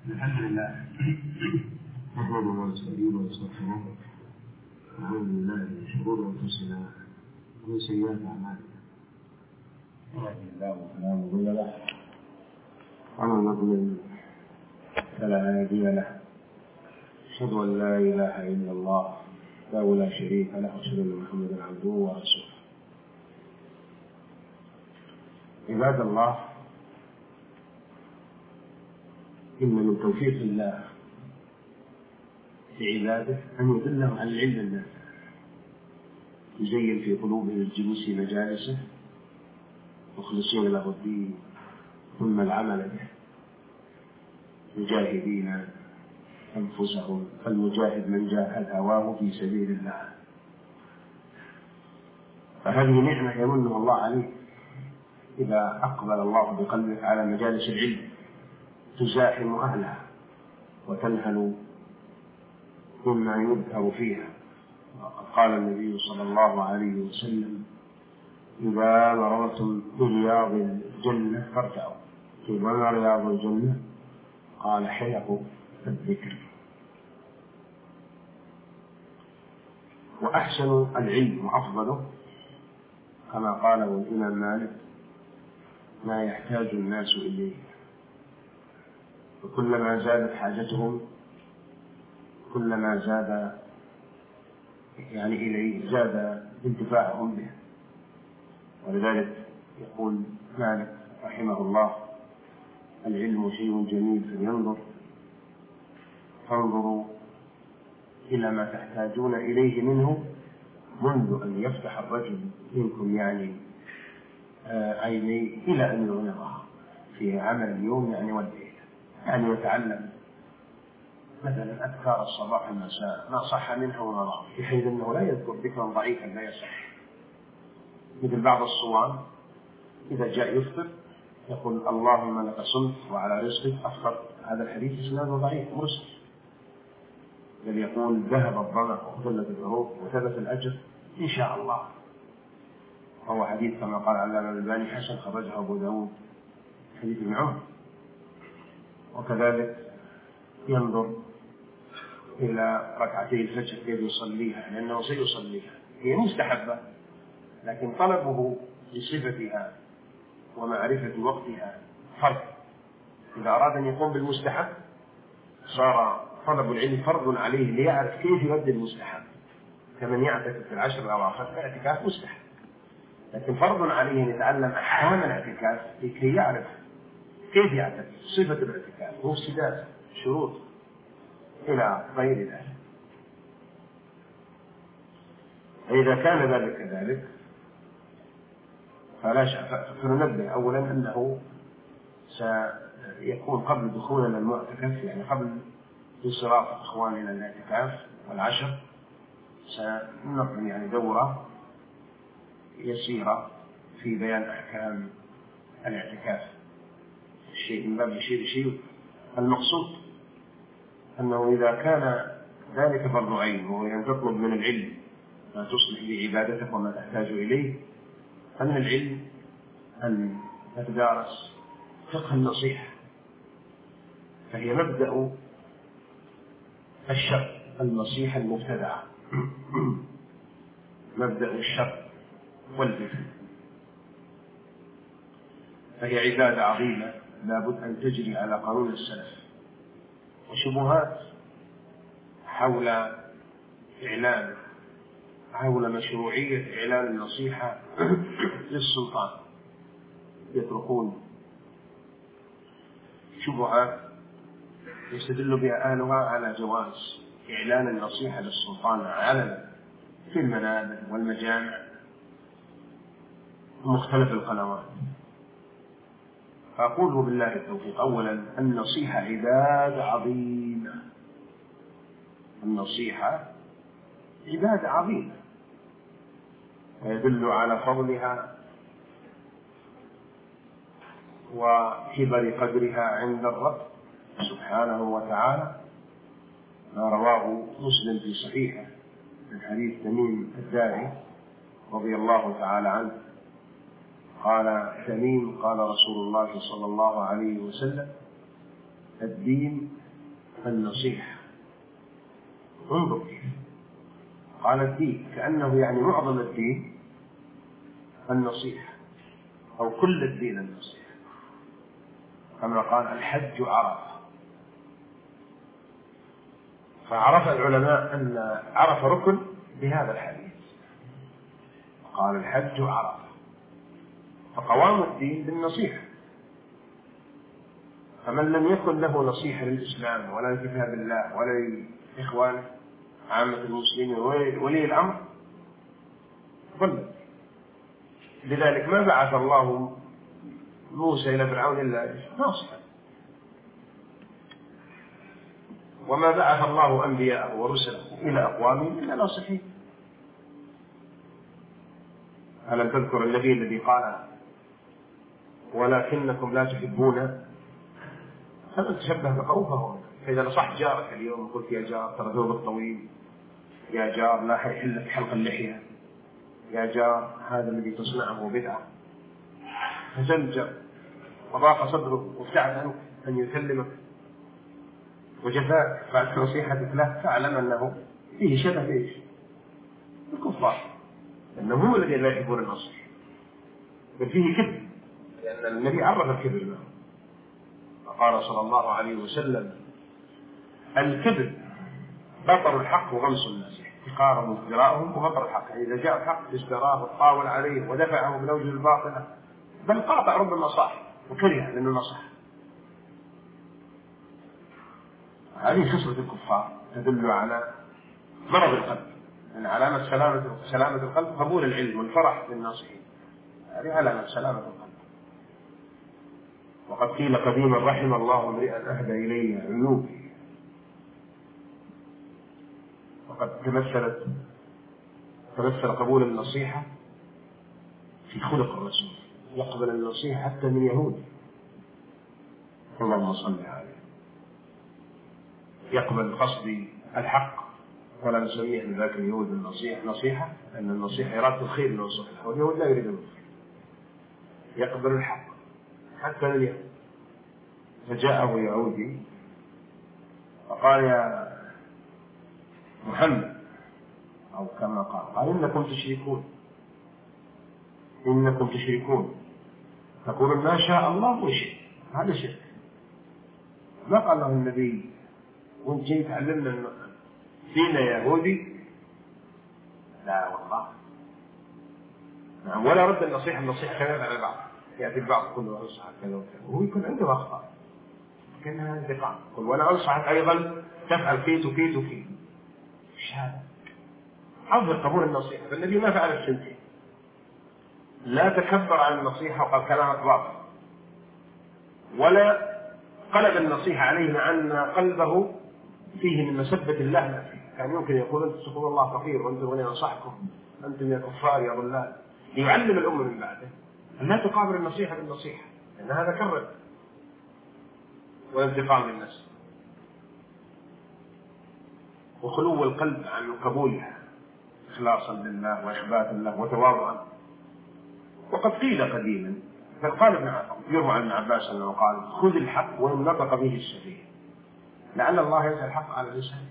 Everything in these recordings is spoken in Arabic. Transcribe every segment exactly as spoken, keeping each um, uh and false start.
الحمد لله نحمده ونستعينه ونستغفره ونعوذ بالله من شرور انفسنا ومن سيئات اعمالنا من يهده الله فلا مضل له ومن يضلل فلا هادي له. اشهد ان لا اله الا الله وحده لا شريك له واشهد ان محمدا عبده ورسوله. عباد الله، إن من توفيق الله لعباده أن يدلهم على العلم النافع، يزين في قلوبهم الجلوس في مجالسه مخلصين له الدين ثم العمل به، مجاهدين أنفسهم، فالمجاهد من جاهد هواه في سبيل الله. فهذه نعمة يمنها الله عليه إذا أقبل الله بقلبك على مجالس العلم، تزاحم أهلها وتنهل مما يذكر فيها. قال النبي صلى الله عليه وسلم: إذا مررتم برياض الجنة فارتعوا. وما رياض الجنة؟ قال: حلق الذكر. وأحسن العلم وأفضله كما قاله الإمام مالك ما يحتاج الناس إليه، وكلما زادت حاجتهم كلما زاد يعني إليه زاد انتفاعهم به. ولذلك يقول مالك رحمه الله: العلم شيء جميل فلينظر فانظروا إلى ما تحتاجون إليه منه منذ أن يفتح الرجل منكم يعني عينيه إلى أن يغلقها في عمل اليوم يعني والليل، يعني يتعلم مثلا أذكار الصباح والمساء ما صح منها وما ضعف، بحيث أنه لا يذكر ذكرا ضعيفا لا يصح. مثل بعض الصوام إذا جاء يفطر يقول: اللهم لك صمت وعلى رزقك أفطر. هذا الحديث إسناده ضعيف مرسل، بل يقول: ذهب الظمأ وقلت العروق وثبت الأجر إن شاء الله. وهو حديث كما قال علامة الألباني حسن، خرجه أبو داود، حديث ابن عمر. وكذلك ينظر إلى ركعتي الفجر كيف يصليها، لأنه سيصليها، هي مستحبة لكن طلبه لصفتها ومعرفة وقتها فرض. إذا أراد أن يقوم بالمستحب صار طلب العلم فرض عليه ليعرف كيف يؤدي المستحب، كمن يعتكف في العشر الأواخر الاعتكاف مستحب، لكن فرض عليه أن يتعلم أحكام الاعتكاف لكي يعرف كيف يعتكف، صفة الاعتكاف ومفسداته شروط إلى غير ذلك. فإذا كان ذلك كذلك فلا شك فننبه أولا أنه سيكون قبل دخولنا المعتكف، يعني قبل انصراف إخواننا الاعتكاف والعشر، سننظم يعني دورة يسيرة في بيان أحكام الاعتكاف، الشيء من باب الشيء شيء. المقصود أنه إذا كان ذلك فرض عين وهو أن تطلب من العلم ما تصلح بعبادتك وما تحتاج إليه، فمن العلم أن تتدارس فقه النصيحة، فهي مبدأ الشرع، النصيحة المبتدعة مبدأ الشرع والبدع، فهي عبادة عظيمة لابد أن تجري على قانون السلف. وشبهات حول إعلان حول مشروعية إعلان النصيحة للسلطان، يتركون شبهات يستدل بها أهلها على جواز إعلان النصيحة للسلطان علنا في المنابر والمجامع ومختلف القنوات. فأقول بالله التوفيق: أولا النصيحة عبادة عظيمة، النصيحة عبادة عظيمة، ويدل على فضلها وكبر قدرها عند الرب سبحانه وتعالى ما رواه مسلم في صحيحه من حديث تميم الداري رضي الله تعالى عنه قال تميم: قال رسول الله صلى الله عليه وسلم: الدين النصيحة. انظر كيف قال الدين، كأنه يعني معظم الدين النصيحة، أو كل الدين النصيحة، كما قال الحج عرفة. فعرف العلماء أن عرف ركن بهذا الحديث، قال الحج عرفة، فقوام الدين بالنصيحة. فمن لم يكن له نصيحة للإسلام ولا لكتاب الله ولا لإخوانه عامة المسلمين ولي الأمر ضل. لذلك ما بعث الله موسى إلى فرعون إلا ناصحا، وما بعث الله أنبياءه ورسله إلى أقوامهم إلا ناصحين. ألم تذكر النبي الذي قال ولكنكم لا تحبون فمن تشبه بقوم فهو. فإذا نصحت جارك اليوم قلت يا جار ترى ثوبك طويل، يا جار لا يحل لك حلق اللحية، يا جار هذا الذي تصنعه بدعة، فزلجر وضاق صدره وابتعد عنك أن يكلمك وجفاك بعد نصيحتك له، فاعلم أنه فيه شبه ايش؟ الكفار، لأنهم هم الذين لا يحبون النصر، بل فيه كذب، لأن النبي عرف الكذب له فقال صلى الله عليه وسلم الكذب بطر الحق وغمس الناس، احتقارهم وازدراءهم وبطر الحق. يعني إذا جاء الحق ازدراه وطاول عليه ودفعه بالأوجه الباطلة، بل قاطع ربما صاح وكره لأنه نصح. هذه خصلة الكفار تدل على مرض القلب، أن علامة سلامة سلامة القلب قبول العلم والفرح بالناصحين، هذه علامة سلامة القلب. وقد قيل قديما رحم الله امرئا أهدى إليه عيوبي، وقد تمثلت تمثل قبول النصيحة في خلق الرسول، يقبل النصيحة حتى من يهود، اللهم صل عليه، يقبل قصد الحق ولا نسميه من ذاك اليهود النصيحة نصيحة، لأن النصيحة إرادة الخير والصلح، واليهود لا يريدون الخير. يقبل الحق حتى من يهود. فجاءه يهودي فقال يا محمد، أو كما قال قال إنكم تشركون إنكم تشركون تقولون ما شاء الله وشئت، هذا شرك. ما قال له النبي وانت جاي تعلمنا دين يهودي؟ لا والله. نعم. ولا رد النصيحة النصيحة كذا على بعض، يأتي البعض كله أنصحك كذا وكذا وهو يكون عنده أخطاء، كأنها انتقام، قل وأنا أنصحك أيضا تفعل كيت وكيت وكيت. إيش هذا؟ حظر قبول النصيحة. فالنبي ما فعل السنتين، لا تكبر عن النصيحة وقال كلامك باطل، ولا قلب النصيحة عليه مع أن قلبه فيه من مسبة الله ما فيه. كان يمكن يقول أنت تقول الله فقير وأنتم وأنا أنصحكم أنتم يا كفار يا ضلال، ليعلم الأمة من بعده أن لا تقابل النصيحة بالنصيحة، لأن هذا كرر وانتقام للناس وخلو القلب عن قبولها إخلاصا لله وإخباتا له وتواضعا. وقد قيل قديما، فقال ابن يروى عن ابن عباس أنه قال خذ الحق وإن نطق به السفيه، لعل الله يجعل الحق على لسانه.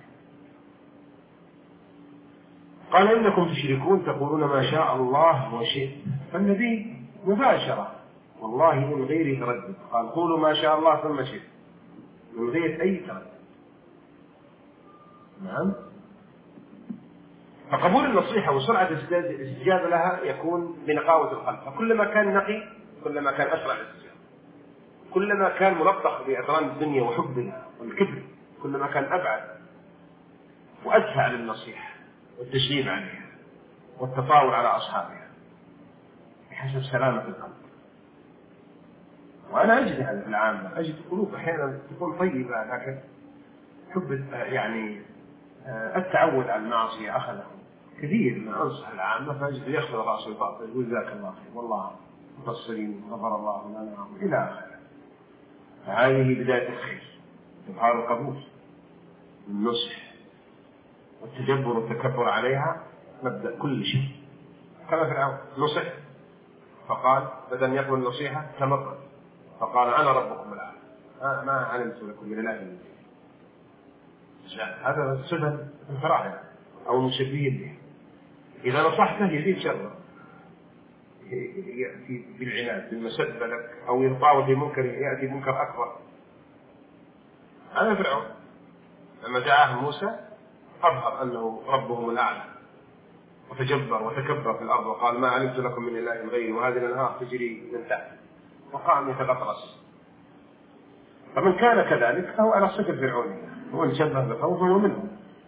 قال إنكم تشركون تقولون ما شاء الله وشئت، فالنبي مباشرة والله من غير تردد قال قولوا ما شاء الله ثم شئت، من غير أي تردد. نعم. فقبول النصيحة وسرعة الاستجابة لها يكون بنقاوة القلب، فكلما كان نقي كلما كان أسرع الاستجابة، كلما كان ملطخ بأدران الدنيا وحبها والكبر كلما كان أبعد وأدفع للنصيحة والتشديد عليها والتطاول على أصحابها بحسب سلامة القلب. وأنا أجد هذا في العامة، أجد قلوب أحيانا تكون طيبة لكن حب يعني التعود على المعصية أخذه كثير من أنصح العامة، فأجد يخفض رأس الباطل يقول ذاك الله خير والله مقصرين غفر الله لنا إلى آخره. فهذه بداية الخير، إظهار القبول النصح والتجبر والتكبر عليها مبدأ كل شيء. كما فرعون نصح فقال بدل أن يقبل النصيحة تمرد فقال أنا ربكم الأعلى، ما, ما علمت لكم من إله غيري. هذا سنن الفراعنة أو المشبهين به. إذا نصحته يزيد شره، يأتي بالعناد بالمسبة لك، أو يطاول في منكر يأتي منكر أكبر. هذا فرعون لما جاءه موسى أظهر أنه ربهم الأعلى، وتجبر وتكبر في الأرض وقال ما علمت لكم من إله غيري وهذه الأنهار تجري من تحت، وقام يتغطرس. فمن كان كذلك فهو على صفة فرعونية، ومن شبه بقوم فهو منه.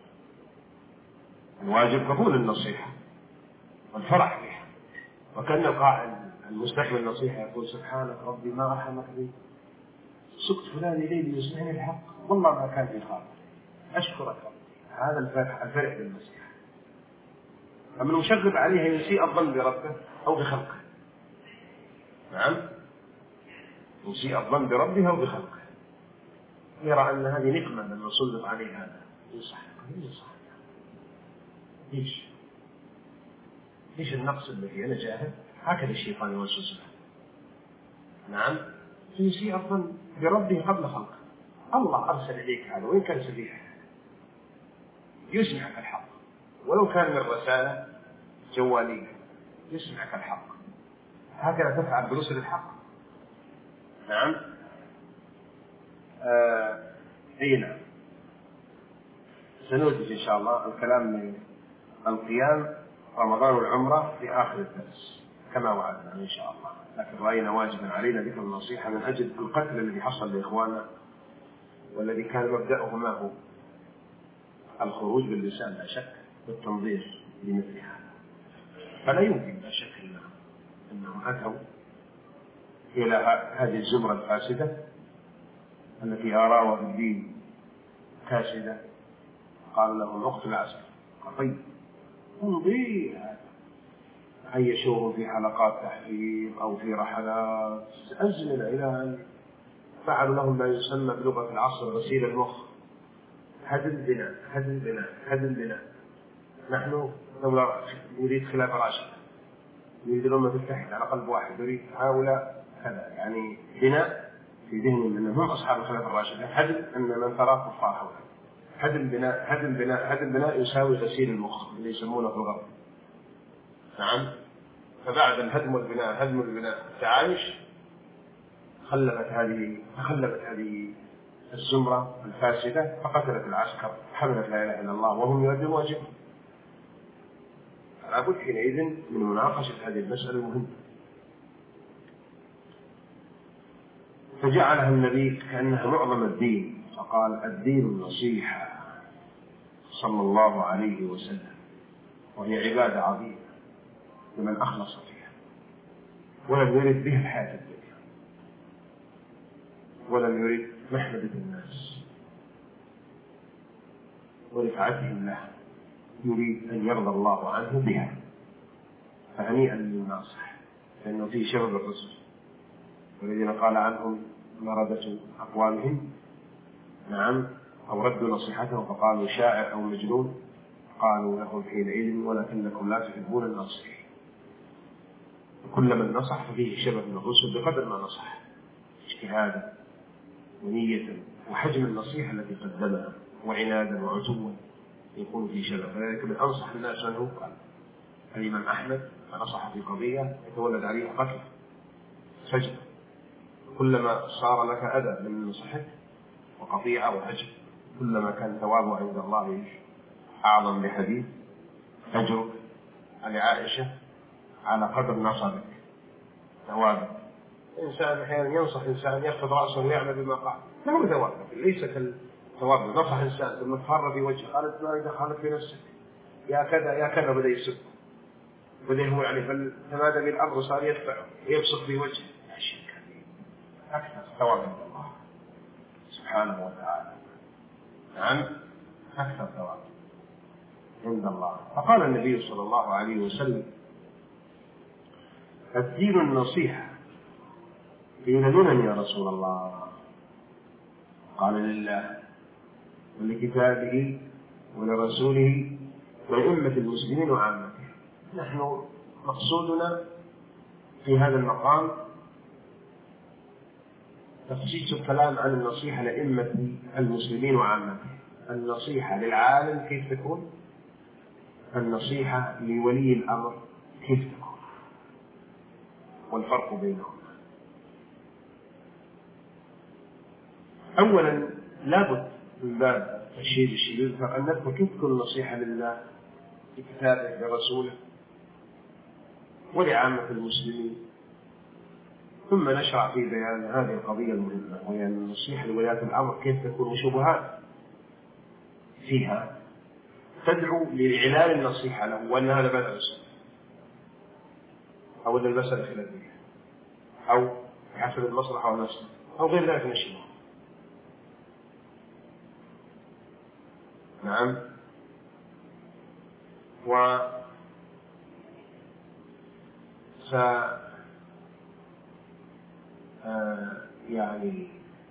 الواجب قبول النصيحة والفرح بها، وكان القائل المستحمل النصيحة يقول سبحانك ربي ما أرحمك بي، سكت فلان إليه يسمعني الحق والله ما كان في خاطر، أشكرك ربي. هذا الفرح الفرح بالنصيحة. فمن مشغب عليها يسيء الظن بربه أو بخلقه. نعم، يسيء الظن بربه أو بخلقه، يرى أن هذه نقمة لما سلط عليه هذا. ينصح ينصح ليش؟ ليش النقص الذي أنا جاهل؟ هكذا الشيطان يوسوس له. نعم، يسيء الظن بربه قبل خلقه. الله أرسل إليك هذا وإن كان سفيها يسمعك الحق، ولو كان من رسالة جوالية يسمعك الحق. هكذا تفعل برسل الحق. نعم. آه. أي نعم. سنوجد إن شاء الله الكلام عن قيام رمضان والعمرة في آخر الدرس كما وعدنا إن شاء الله، لكن رأينا واجبا علينا ذكر النصيحة من أجل القتل الذي حصل لإخواننا، والذي كان مبدأه ما هو الخروج باللسان لا شك والتنظير لمثل هذا. فلا يمكن لا شك أنهم أتوا إلى هذه الزمرة الفاسدة التي آراءها في الدين فاسدة، قالوا لهم اقتلوا العسكر. طيب انظر هذا، عيشوهم في حلقات تحريم أو في رحلات أزمنة إلى أن فعلوا لهم ما يسمى بلغة العصر غسيل المخ. هذا البناء هذا البناء هذا البناء. نحن دولة نريد خلافة راشدة، نريد الأمة تتحد على قلب واحد، نريد هؤلاء كذا، يعني بناء في ذهنهم أنهم أصحاب الخلافة الراشدة. هدم أن من ترى كفار حوله. هدم بناء هدم بناء هدم بناء يساوي غسيل المخ اللي يسمونه في الغرب. نعم. فبعد الهدم والبناء هدم البناء التعايش، خلفت هذه تخلفت هذه الزمرة الفاسدة فقتلت العسكر، حملت لا إله إلا الله وهم يؤدون واجبهم. لابد حينئذ من مناقشة هذه المسألة المهمة. فجعلها النبي كأنها معظم الدين، فقال الدين النصيحة صلى الله عليه وسلم، وهي عبادة عظيمة لمن أخلص فيها ولم يرد بها الحياة الدنيا، ولم يرد محمدة الناس ورفعتهم له، يريد أن يرضى الله عنه بها. فهنيئا للناصح، لأنه فيه شباب الرسل والذين قال عنهم مردة أقوالهم نعم أو ردوا نصيحته فقالوا شاعر أو مجنون، قالوا لهم حينئذ ولكنكم لا تحبون الناصحين. كل من نصح ففيه شبه من الرسل بقدر ما نصح، اجتهادا ونية وحجم النصيحة التي قدمها وعنادا وعتوا يكون في شبه. فذلك من أنصح الناس من هو قال الإمام أحمد فنصح في قضية يتولد عليه قتل فجر، كلما صار لك أذى من نصحك وقطيعة وهجر كلما كان ثوابه عند الله أعظم. بحديث أجرك على عائشة على قدر نصبك ثوابك. إنسان أحيانا ينصح إنسان يخفض رأسه ويعمل بما قال له ثوابك، ليس كالثواب. نصح إنسان ثم تفر في وجهه قالت ما إذا خالف في نفسك يا كذا يا كذا، بدأ يسب بدأ يهول عليه، فماذا بالأمر صار يدفعه يبصق في وجهه. لا شك أكثر ثواب عند الله سبحانه وتعالى. نعم أكثر ثواب عند الله. فقال النبي صلى الله عليه وسلم الدين النصيحة. قيل لمن يا رسول الله؟ قال لله ولكتابه ولرسوله ولأئمة المسلمين وعامته. نحن مقصودنا في هذا المقام تخصيص الكلام عن النصيحة لأئمة المسلمين وعامة. النصيحة للعالم كيف تكون؟ النصيحة لولي الأمر كيف تكون؟ والفرق بينهم. أولا لابد من باب الشيء الشيء أن نذكر كيف تكون النصيحة لله لكتابه لرسوله ولعامة المسلمين، ثم نشرع في بيان هذه القضية المهمة، وهي النصيحة لولاة الأمر كيف تكون، وشبهات فيها تدعو لإعلان النصيحة له وأن هذا بدء السنة أو أن المسألة خلافية أو بحسب المصلحة والمفسدة أو غير ذلك من الشبهات. نعم. و ف آه يعني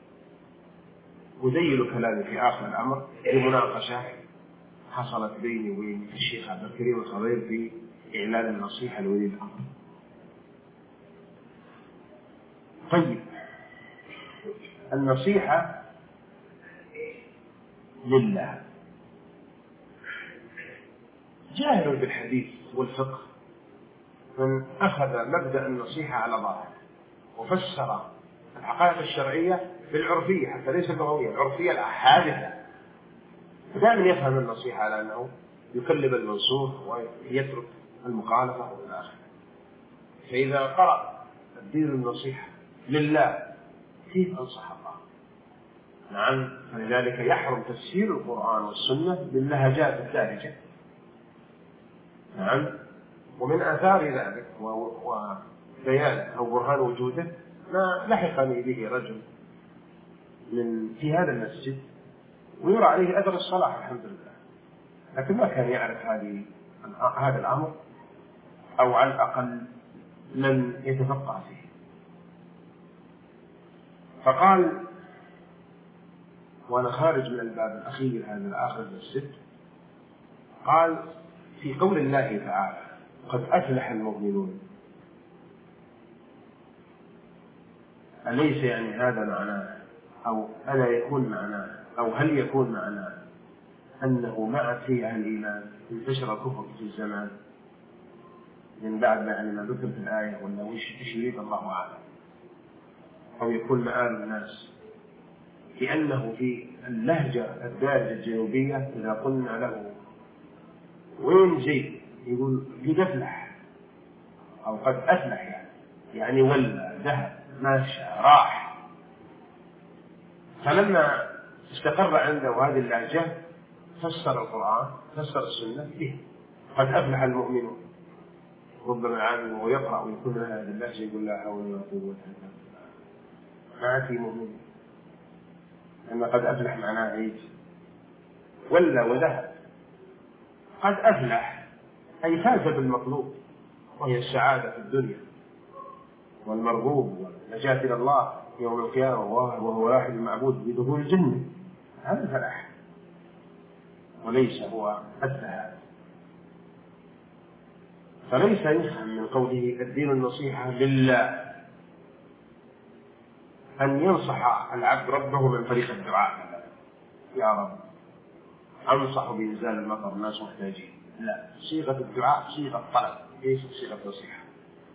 أذيل كلامي في آخر الأمر بمناقشة حصلت بيني وبين الشيخ عبد الكريم الخضير في إعلان النصيحة لولي الأمر. طيب، النصيحة لله. جاهل بالحديث والفقه من أخذ مبدأ النصيحة على ظاهر وفسر الحقائق الشرعية بالعرفية حتى ليس اللغوية، العرفية الحادثة، دائما يفهم النصيحة على أنه يكلم المنصوص ويترك المخالفة والى آخره. فإذا قرأ الدين النصيحة لله كيف أنصح الله؟ نعم. فلذلك يحرم تفسير القرآن والسنة باللهجات الدارجة. نعم. ومن آثار ذلك وبيان أو برهان وجوده ما لحقني به رجل من في هذا المسجد ويرى عليه أثر الصلاح الحمد لله، لكن ما كان يعرف هذه هذا الأمر، أو على الأقل لم يتفقه فيه. فقال وأنا خارج من الباب الأخير هذا الآخر المسجد، قال في قول الله تعالى قد أفلح المؤمنون، أليس يعني هذا معناه أو ألا يكون معناه أو هل يكون معناه أنه مع فيها الإيمان انتشر الكفر في الزمان من بعد ما يعني ما ذكر في الآية، ولا وش يريد الله أعلم؟ أو يكون مآل الناس، لأنه في اللهجة الدارجة الجنوبية إذا قلنا له وين جيد يقول قد أفلح أو قد أفلح، يعني يعني ولا ذهب ماشى راح. فلما استقر عنده هذه اللهجة فسر القرآن فسر السنة به قد أفلح المؤمنون. ربما العالم وهو يقرأ ويكون هذا اللهجة يقول لا حول ولا قوة إلا بالله، ما في مؤمن، لأن قد أفلح معناه عيد ولا وذهب. قد أفلح أي فاز بالمطلوب وهي السعادة في الدنيا والمرغوب والنجاة إلى الله يوم القيامة وهو واحد المعبود بدخول الجنة، هذا الفلاح وليس هو الذهاب. فليس يفهم من قوله الدين النصيحة لله أن ينصح العبد ربه من طريق الدعاء، يا رب أنصح بإنزال المطر الناس محتاجين، لا، صيغة الدعاء صيغة طلب ليس صيغة نصيحة.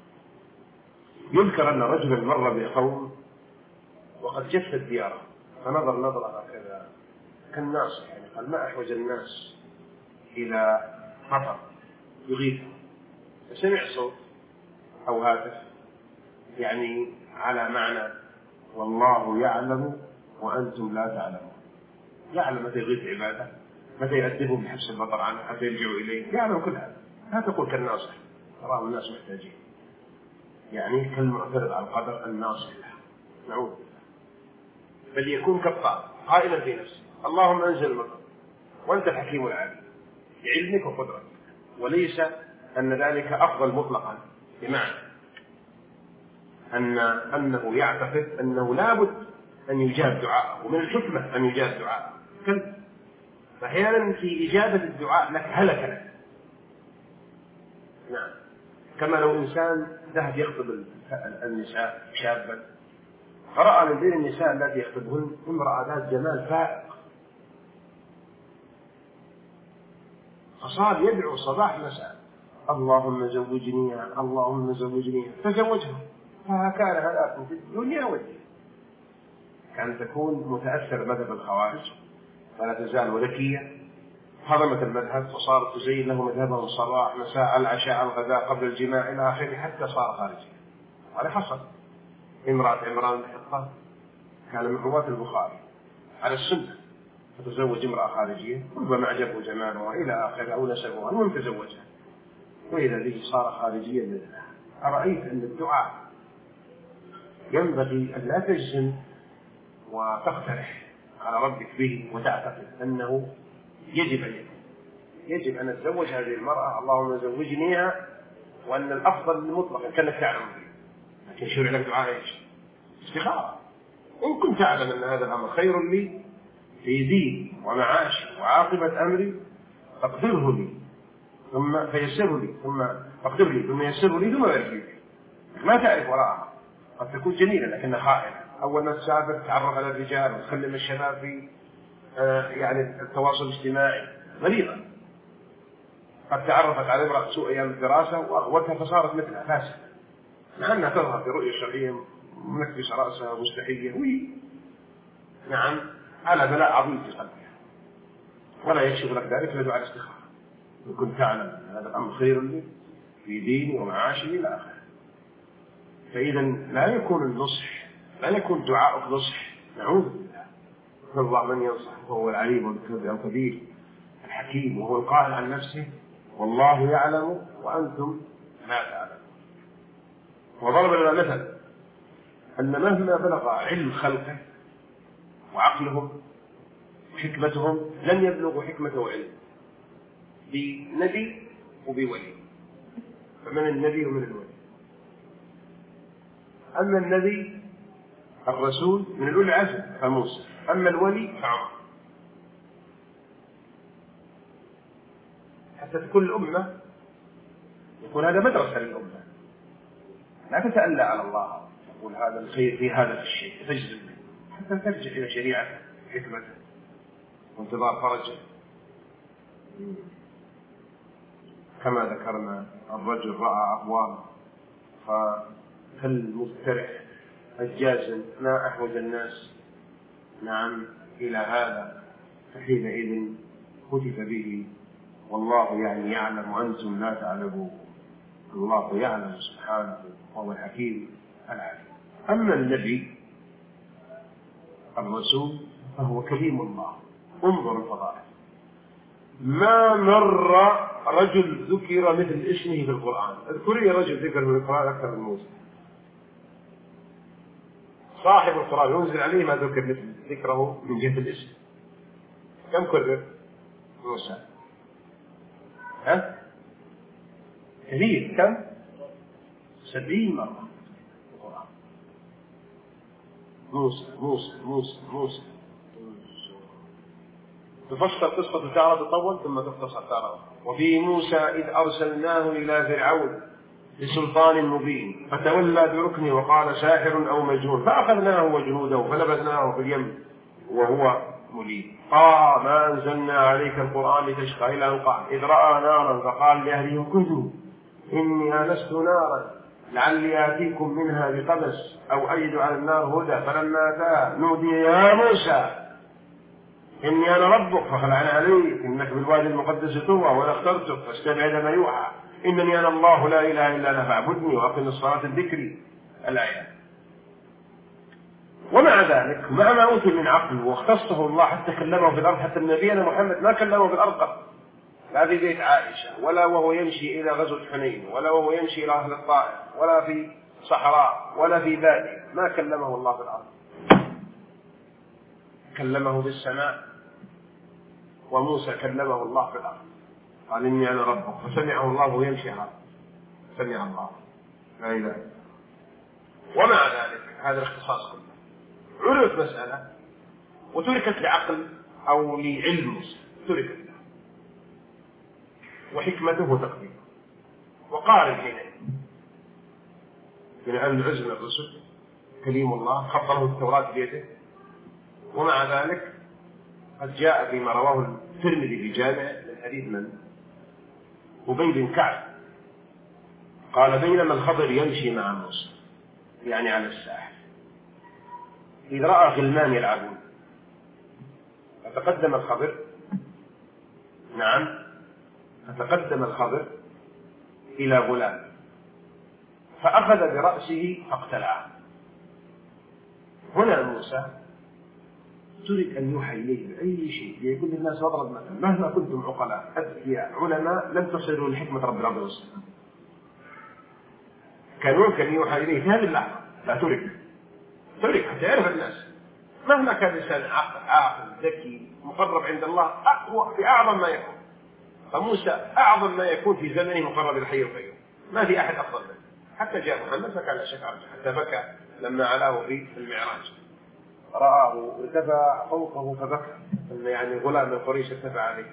يذكر أن رجلا مر بقوم وقد جفت دياره فنظر نظرة هكذا كالناصح، يعني قال ما أحوج الناس إلى مطر يغيث، فسمع صوت أو هاتف يعني على معنى والله يعلم وأنتم لا تعلمون. يعلم متى يغيث عباده، متى يأدبهم بحبس المطر عنه حتى يرجعوا إليه، يعلم كل هذا. لا تقول كالناصح تراه الناس محتاجين، يعني كالمعترض على القدر الناصح له، نعوذ بالله. بل يكون كالطائر قائلا في نفسه اللهم انزل المطر وأنت الحكيم العليم بعلمك وقدرتك، وليس أن ذلك أفضل مطلقا، بمعنى أن أنه يعتقد أنه لابد أن يجاب دعاءه ومن الحكمة أن يجاب دعاءه. فأحيانا في إجابة الدعاء لك هلك لك. نعم. كما لو إنسان ذهب يخطب النساء شابا فرأى من بين النساء التي يخطبهن امرأة ذات جمال فائق، فصار يدعو صباح مساء اللهم زوجنيها اللهم زوجنيها، فزوجها. فكان هلاك في الدنيا والدين. كانت تكون متأثر مذهب الخوارج فلا تزال وذكية، هضمت المذهب وصارت تزين له مذهبه الصباح مساء العشاء الغداء قبل الجماع إلى آخره، حتى صار خارجيا. هذا حصل. امرأة عمران بن الخطاب كان من رواة البخاري على السنة، فتزوج امرأة خارجية ربما أعجبه جمالها إلى آخره أو نسبها، المهم تزوجها، وإذا به صار خارجيا مثلها. أرأيت أن الدعاء ينبغي أن لا تجزم وتقترح على ربك به وتعتقد أنه يجب أن يكون، يجب أن أتزوج هذه المرأة اللهم زوجنيها، وأن الأفضل المطلق كأنك تعلم به، لكن شرع لك دعاء ايش؟ استخارة. إن كنت تعلم أن هذا الأمر خير لي في دين ومعاش وعاقبة أمري فاقدره لي ثم فيسره لي ثم فاقدر لي ثم يسره لي ثم يرجع لي. ما تعرف وراءها، قد تكون جميلة لكنها خائنة. أول ما تسافر تتعرف على الرجال وتكلم الشباب في آه يعني التواصل الاجتماعي مريضة. قد تعرفت على امرأة سوء أيام الدراسة وأغوتها فصارت مثلها فاسدة، مع أنها تظهر في رؤية شرعية منكبس رأسها مستحية وي نعم على بلاء عظيم في قلبها، ولا يكشف لك ذلك إلا دعاء الاستخارة. إن كنت تعلم أن هذا الأمر خير لي في ديني ومعاشي إلى آخره. فإذا لا يكون النصح لا يكون دعاء نصح، نعوذ بالله. الله من ينصح وهو العليم الكبير الحكيم، وهو القائل عن نفسه والله يعلم وأنتم لا تعلمون. وضرب لنا مثل أن مهما بلغ علم خلقه وعقلهم وحكمتهم لن يبلغوا حكمة وعلم بنبي وبولي. فمن النبي ومن الولي؟ أما النبي الرسول من الأولى العزم فموسى، أما الولي فعمر. حتى تكون الأمة يكون هذا مدرسة للأمة، لا تتألى على الله تقول هذا الخير في هذا الشيء تجزم، حتى ترجع إلى شريعته حكمته وانتظار فرجه. كما ذكرنا الرجل رأى أهوال فالمقترح الجازم ما أحوج الناس نعم إلى هذا، فحينئذ كتف به والله يعني يعلم وأنتم لا تعلمون. الله يعلم سبحانه وهو الحكيم العليم. أما النبي الرسول فهو كريم الله. انظر الفضائل، ما مر رجل ذكر مثل اسمه في القرآن. اذكر لي رجل ذكر في القرآن أكثر من موسى. صاحب القرآن ينزل عليه ما ذكر مثل ذكره من جهة الاسم. كم كرر موسى؟ ها؟ كثير. كم؟ سبعين مرة القرآن. موسى موسى موسى موسى. تفسر قصة تارة تطول ثم تختصر تارة. وفي موسى إذ أرسلناه إلى فرعون بسلطان مبين فتولى بركنه وقال ساحر أو مجنون فأخذناه وجنوده فنبذناه في اليم وهو مليم. قال ما أنزلنا عليك القرآن لتشقى إلى أن قال إذ رأى نارا فقال لأهلهم كثوا إني آنست نارا لعلي آتيكم منها بقبس أو أجد على النار هدى فلما أتاها نودي يا موسى إني أنا ربك فخلعنا عليك إنك بالوادي المقدس طوى وأنا اخترتك فاستبعد ما يوحى إنني أنا الله لا إله إلا أنا فاعبدني وأقم الصلاة الذكري الآية. ومع ذلك مع ما أوتي من عقل واختصه الله حتى كلمه في الأرض، حتى النبي محمد ما كلمه في الأرض قط، لا في بيت عائشة ولا وهو يمشي إلى غزوة حنين ولا وهو يمشي إلى أهل الطائف ولا في صحراء ولا في بادية، ما كلمه الله في الأرض. كلمه في السماء. وموسى كلمه الله في الأرض قال إني أنا ربك فسمعه الله ويمشي هذا سمع الله لا إله. ومع ذلك هذا الاختصاص كله عرف مسألة وتركت لعقل أو لعلم موسى، تركت له وحكمته تقديره. وقارن حينئذ من أهل العزم الرسل كليم الله خط له التوراة بيده، ومع ذلك قد جاء فيما رواه الترمذي في جامعه من حديث من أبي بن كعب قال بينما الخضر يمشي مع موسى يعني على الساحل إذ رأى غلمان يلعبون، فتقدم الخضر نعم فتقدم الخضر إلى غلام فأخذ برأسه فاقتلعه. هنا موسى تريد أن يوحي إليه بأي شيء، يقول للناس واضرب مثلا مهما كنتم عقلاء أذكياء علماء لن تصلوا لحكمة رب العالمين والسلام. كان ممكن يوحى إليه في هذه اللحظة، لا ترك ترك حتى يعرف الناس مهما كان الإنسان عاقل ذكي مقرب عند الله أقوى في أعظم ما يكون. فموسى أعظم ما يكون في زمنه مقرب الحي القيوم، ما في أحد أفضل منه. حتى جاء محمد فكان شك أرجح، حتى بكى لما علاه في المعراج رآه ارتفع فوقه فبكى، يعني غلام من قريش ارتفع عليه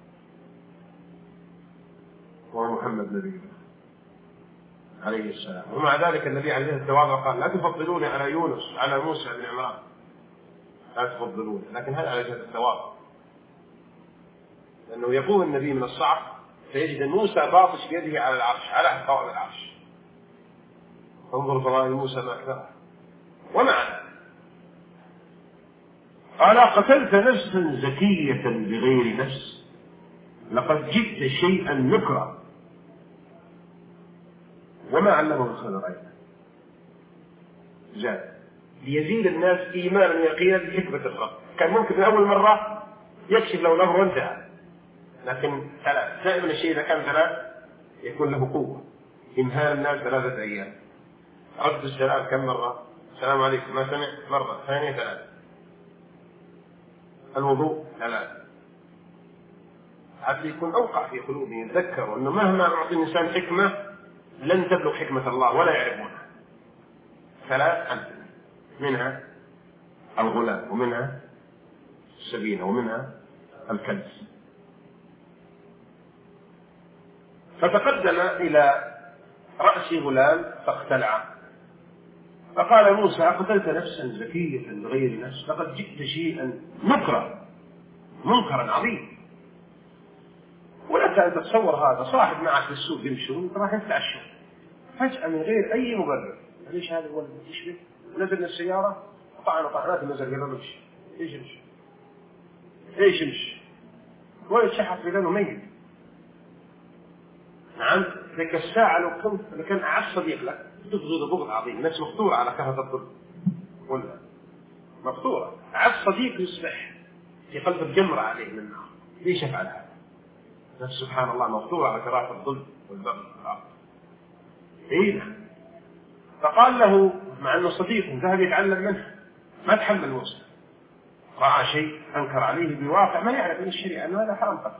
وهو محمد نبي عليه السلام. ومع ذلك النبي عليه الصلاة والسلام قال لا تفضلوني على يونس على موسى بن عمران، لا تفضلوني، لكن هذا على جهة الثواب، لأنه يقوم النبي من الصعب فيجد موسى باطش بيده على العرش على قائم العرش، انظر فضائل موسى ما أكثر. ومع ذلك قال قتلت نفسا زكية بغير نفس لقد جئت شيئا نكرا. وما علمه الخضر أيضا جاء ليزيد الناس إيمانا يقينا بحكمة الرب. كان ممكن في أول مرة يكشف له الأمر وانتهى، لكن ثلاث دائما الشيء إذا كان ثلاث يكون له قوة. إمهال الناس ثلاثة أيام، رد السلام كم مرة، السلام عليكم ما سمع مرة ثانية ثلاثة، الوضوء ثلاثة، حتى يكون أوقع في قلوبهم يتذكروا أنه مهما أعطي الإنسان حكمة لن تبلغ حكمة الله ولا يعرفونها. ثلاث أمثلة منها الغلام ومنها السفينة ومنها الكنز. فتقدم إلى رأس غلام فاقتلعه فقال موسى قتلت نفسا زكية بغير نفس لقد جئت شيئا نكرا منكرا عظيم. ولك أن تتصور هذا صاحب معك في السوق يمشون راح يطلع الشغل فجأة من غير أي مبرر، ليش هذا الولد يشبه نزل من السيارة طعن طعنات نزل قال له امشي، ليش امشي؟ ليش امشي؟ ولد شحط في لانه ميت. نعم ذيك الساعة لو كنت لو كان أعز صديق لك تبغض بغض عظيم، نفس مخطورة على كهف الظل ولا مخطورة، أعز صديق يصبح في قلبك جمرة عليه من النار، ليش يفعل هذا؟ نفس سبحان الله مخطورة على كراهة الظل والبغض. إيه فقال له مع أنه صديق ذهب يتعلم منه ما تحمل موسى، رأى شيء أنكر عليه بواقع ما يعرف من الشريعة أنه هذا حرام قتل،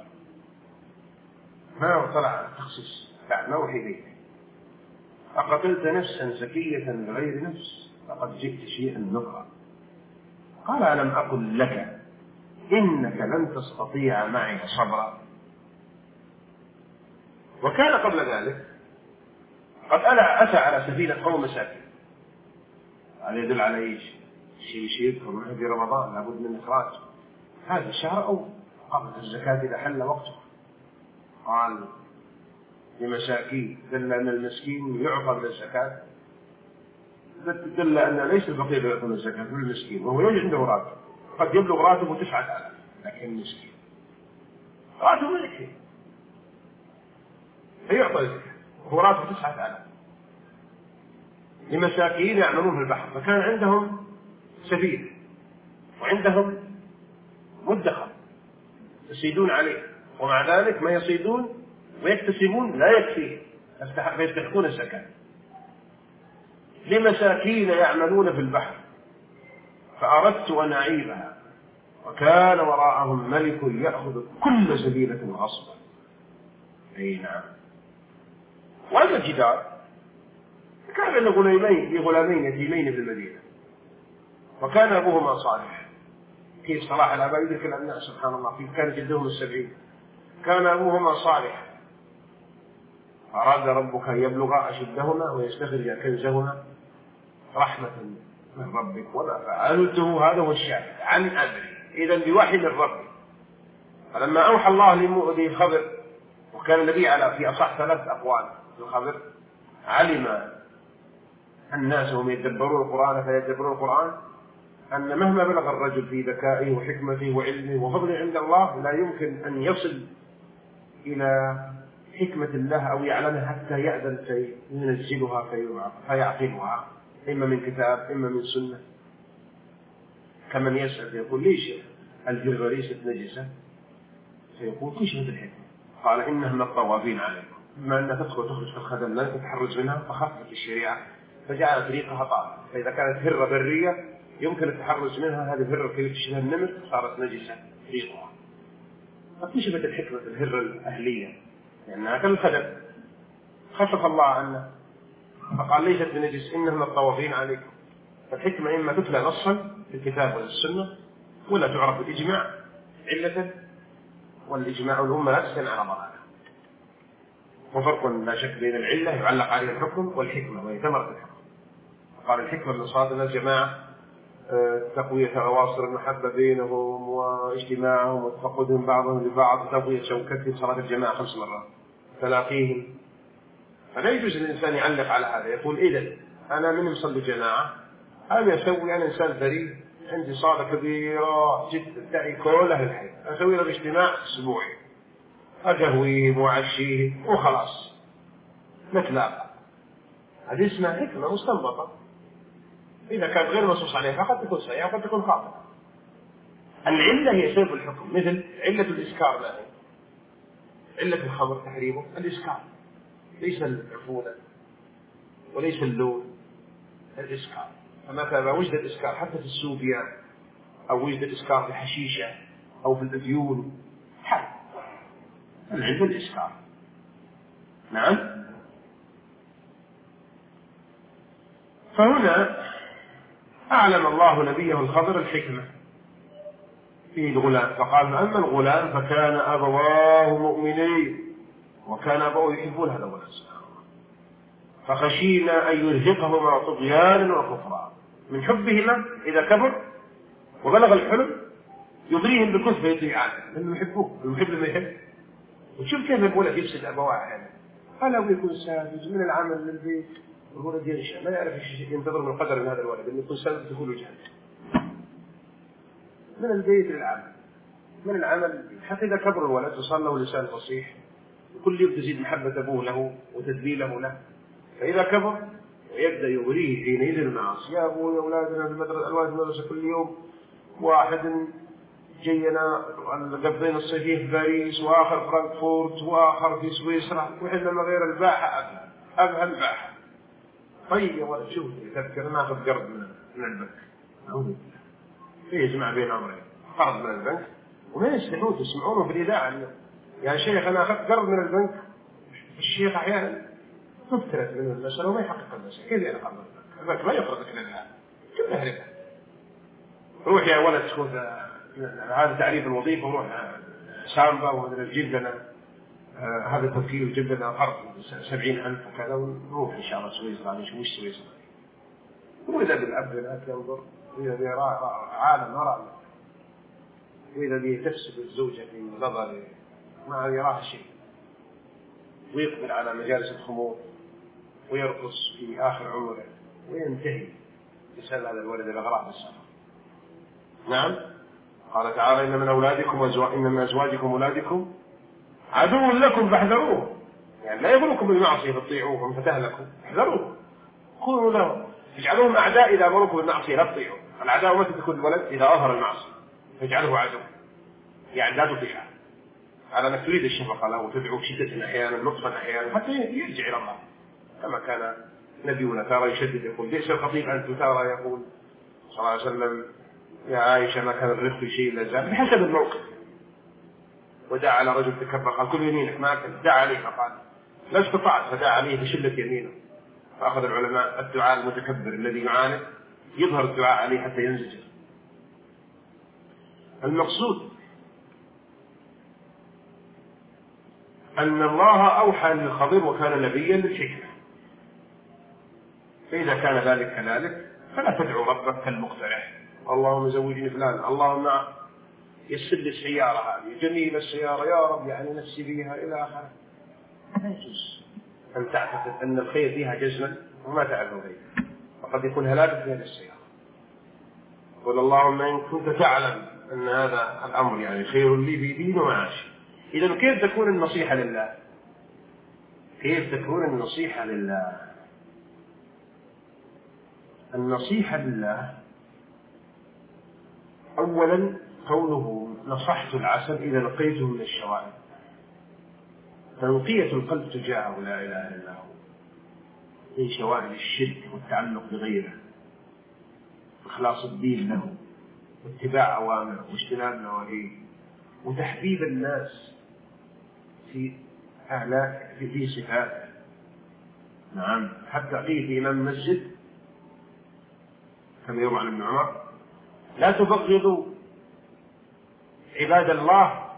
ما طلع تخصيص لا نوحي به أقتلت نفسا زكية بغير نفس لقد جئت شيئا نكرا. قال ألم أقل لك إنك لن تستطيع معي صبرا. وكان قبل ذلك قد أتى على سفينة قوم مساكين، هذا يدل على ايش؟ شيء شيء في رمضان لابد من إخراج هذا الشهر أو قبل الزكاة إذا حل وقته. قال لمساكين دل أن المسكين يعطى من الزكاة، دل أن ليس الفقير يعطى من الزكاة من المسكين، وهو يوجد عنده راتب قد يبلغ راتبه تسعة آلاف لكن مسكين راتبه ما يكفي فيعطى الزكاة وهو راتبه تسعة آلاف. لمساكين يعملون في البحر فكان عندهم سفينة وعندهم مدخر يصيدون عليه، ومع ذلك ما يصيدون ويكتسبون لا يكفيه فيستحقون الزكاة. لمساكين يعملون في البحر فأردت أن أعيبها وكان وراءهم ملك يأخذ كل سفينة غصبا. أي نعم. وهذا الجدار كان له غلامين لغلامين يتيمين في المدينة وكان أبوهما صالح. كيف صلاح الآباء يدرك الأبناء سبحان الله، في كان جدهم السبعين كان أبوهما صالح. أراد ربك أن يبلغ أشدهما ويستخرج كنزهما رحمة من ربك وما فعلته هذا هو الشاهد عن أمري، إذا بوحي من ربي. فلما أوحى الله لخضر، وكان النبي على في أصح ثلاث أقوال لخضر، علم الناس وهم يتدبرون القرآن فيتدبرون القرآن أن مهما بلغ الرجل في ذكائه وحكمته وعلمه وفضله عند الله لا يمكن أن يصل إلى حكمة الله أو يعلمها حتى يأذن فينزلها فيعقلها، إما من كتاب إما من سنة. كمن يسأل يقول ليش الجرة ليست نجسة؟ فيقول كيش هذا الحكمة؟ قال إنها من الطوافين عليكم، بما أنها تدخل وتخرج في الخدم لا تتحرز منها فخفت الشريعة فجعلت ريقها طاهرة. فإذا كانت هرة برية يمكن التحرز منها، هذه الهرة كيف تشبه النمر صارت نجسة ريقها. فاكتشفت الحكمة الهرة الأهلية لأنها كالخدم، خفف الله عنها فقال ليست بنجس إنها من الطوافين عليكم. فالحكمة إما تتلى نصا في الكتاب والسنة ولا تعرف بالإجماع علة، والإجماع الأمة لا تستند على ضلالة. وفرق لا شك بين العلة يعلق عليها الحكم والحكمة وهي ثمرة الحكم. قال الحكمة من صادنا الجماعة تقوية أواصر المحبة بينهم واجتماعهم وتفقدهم بعضهم لبعض وتقوية شوكتهم، صلاة الجماعة خمس مرات، تلاقيهم. فلا يجوز الإنسان يعلق على هذا يقول إذا أنا من مصلي جماعة هذا يسوي أنا إنسان فريد عندي صالة كبيرة جدا تعي كل أهل الحي، أسوي له اجتماع أسبوعي أجهويهم وأعشيهم وخلاص نتلاقى. هذه اسمها حكمة مستنبطة، إذا كان غير منصوص عليها قد تكون صحيحة وقد تكون خاطئة. العلة هي سبب الحكم، مثل علة الإسكار لا علة الخمر تحريمه الإسكار، ليس العفونة وليس اللون، الإسكار. فمتى ما وجد الإسكار حتى في السوفيان أو وجد الإسكار في الحشيشة أو في الأفيون حرام، العلة الإسكار. نعم. فهنا أعلم الله نبيه الخضر الحكمة في الغلام، فقال أما الغلام فكان أبواه مؤمنين وكان أبوه يحبون هذا الولد فخشينا أن يرهقهما طغيانا وكفرا. من حبهما إذا كبر وبلغ الحلم يغريهم بالكفر فيطيعان لأنه يحبوه، المحب لما يحب. وشوف كيف الولد يفسد أبواه يعني، قال أبو يكون ساذج من العمل للبيت والولد ينشأ ما يعرف ينتظر من القدر من هذا الولد أنه يكون ساذج دخول وجهه من البيت للعمل من العمل حتى إذا كبر الولد وصار له لسان فصيح وكل يوم تزيد محبة أبوه له وتدليله له. فإذا كبر ويبدأ يغريه حينئذ المعاصي، يا أبوي يا أولادنا في المدرسة الوالد المدرسة كل يوم واحد جينا قضينا الصيفية في باريس وآخر فرانكفورت وآخر في سويسرا وإحنا ما غير الباحة أبها أبها الباحة. طيب يا ولد شوف تذكر ناخذ قرض من البنك في يجمع بين أمرين، قرض من البنك وما يستحون تسمعونه في الإذاعة اليوم يا شيخ أنا أخذت قرض من البنك. الشيخ أحيانا تفترت منه المسألة وما يحقق المسألة. كيف يعني قرض البنك؟ البنك ما يقرضك لله كيف نهربها؟ روح يا ولد خذ هذا تعريف الوظيفة وروح سامبا ونجيب لنا هذا التوكيل وجيب لنا قرض سبعين ألف وكذا ونروح إن شاء الله سويسرا نشوف سويسرا. وإذا بالأب لا ينظر وإذا بيرى عالم أرى وإذا بيتفسد الزوجة في نظر ما يراه شيء ويقبل على مجالس الخمور ويرقص في آخر عمره وينتهي بسبب هذا الولد الأغراض بالسفر. نعم. قال تعالى إن من أولادكم وأزواج إن من أزواجكم أولادكم عدو لكم فاحذروه، يعني لا يغركم بالمعصية فتطيعوهم فتهلكوا، احذروه كونوا لهم تجعلوهم أعداء إذا أمركم بالمعصية لا تطيعوا. العداء متى تكون الولد إذا أظهر المعصية فاجعله عدو يعني لا تطيعه على أنك تريد الشفقة له وتدعو بشدة أحيانا لطفا أحيانا حتى يرجع إلى الله كما كان نبينا ترى يشدد يقول بئس الخطيب أنت ترى يقول صلى الله عليه وسلم يا عائشة ما كان الرفق في شيء إلا زاد بحسب الموقف. ودعا على رجل تكبر قال كل يمينك ما كان دعا عليه فقال لا استطعت فدعا عليه بشلة يمينه. فأخذ العلماء الدعاء المتكبر الذي يعاند يظهر الدعاء عليه حتى ينزجر. المقصود أن الله أوحى للخضر وكان نبيا للحكمة، فإذا كان ذلك كذلك فلا تدعو ربك كالمقترح اللهم زوجني فلان، اللهم يسر لي السيارة هذه جميلة السيارة يا رب يعني نفسي بها إلى آخره. لا يجوز أن تعتقد أن الخير فيها جزما وما تعرف الغير، وقد يكون هلاك في هذه السيارة. قل اللهم إن كنت تعلم أن هذا الأمر يعني خير لي في دين ومعاشي. إذا كيف تكون النصيحة لله؟ كيف تكون النصيحة لله؟ النصيحة لله أولا قوله نصحت العسل إذا لقيته من الشوائب، تنقية القلب تجاهه لا إله إلا هو من شوائب الشرك والتعلق بغيره، إخلاص الدين له واتباع أوامره واجتناب نواهيه وتحبيب الناس في أعلى في صفاته. نعم، حتى قيل في إمام المسجد كما يروى عن ابن عمر لا تبغضوا عباد الله،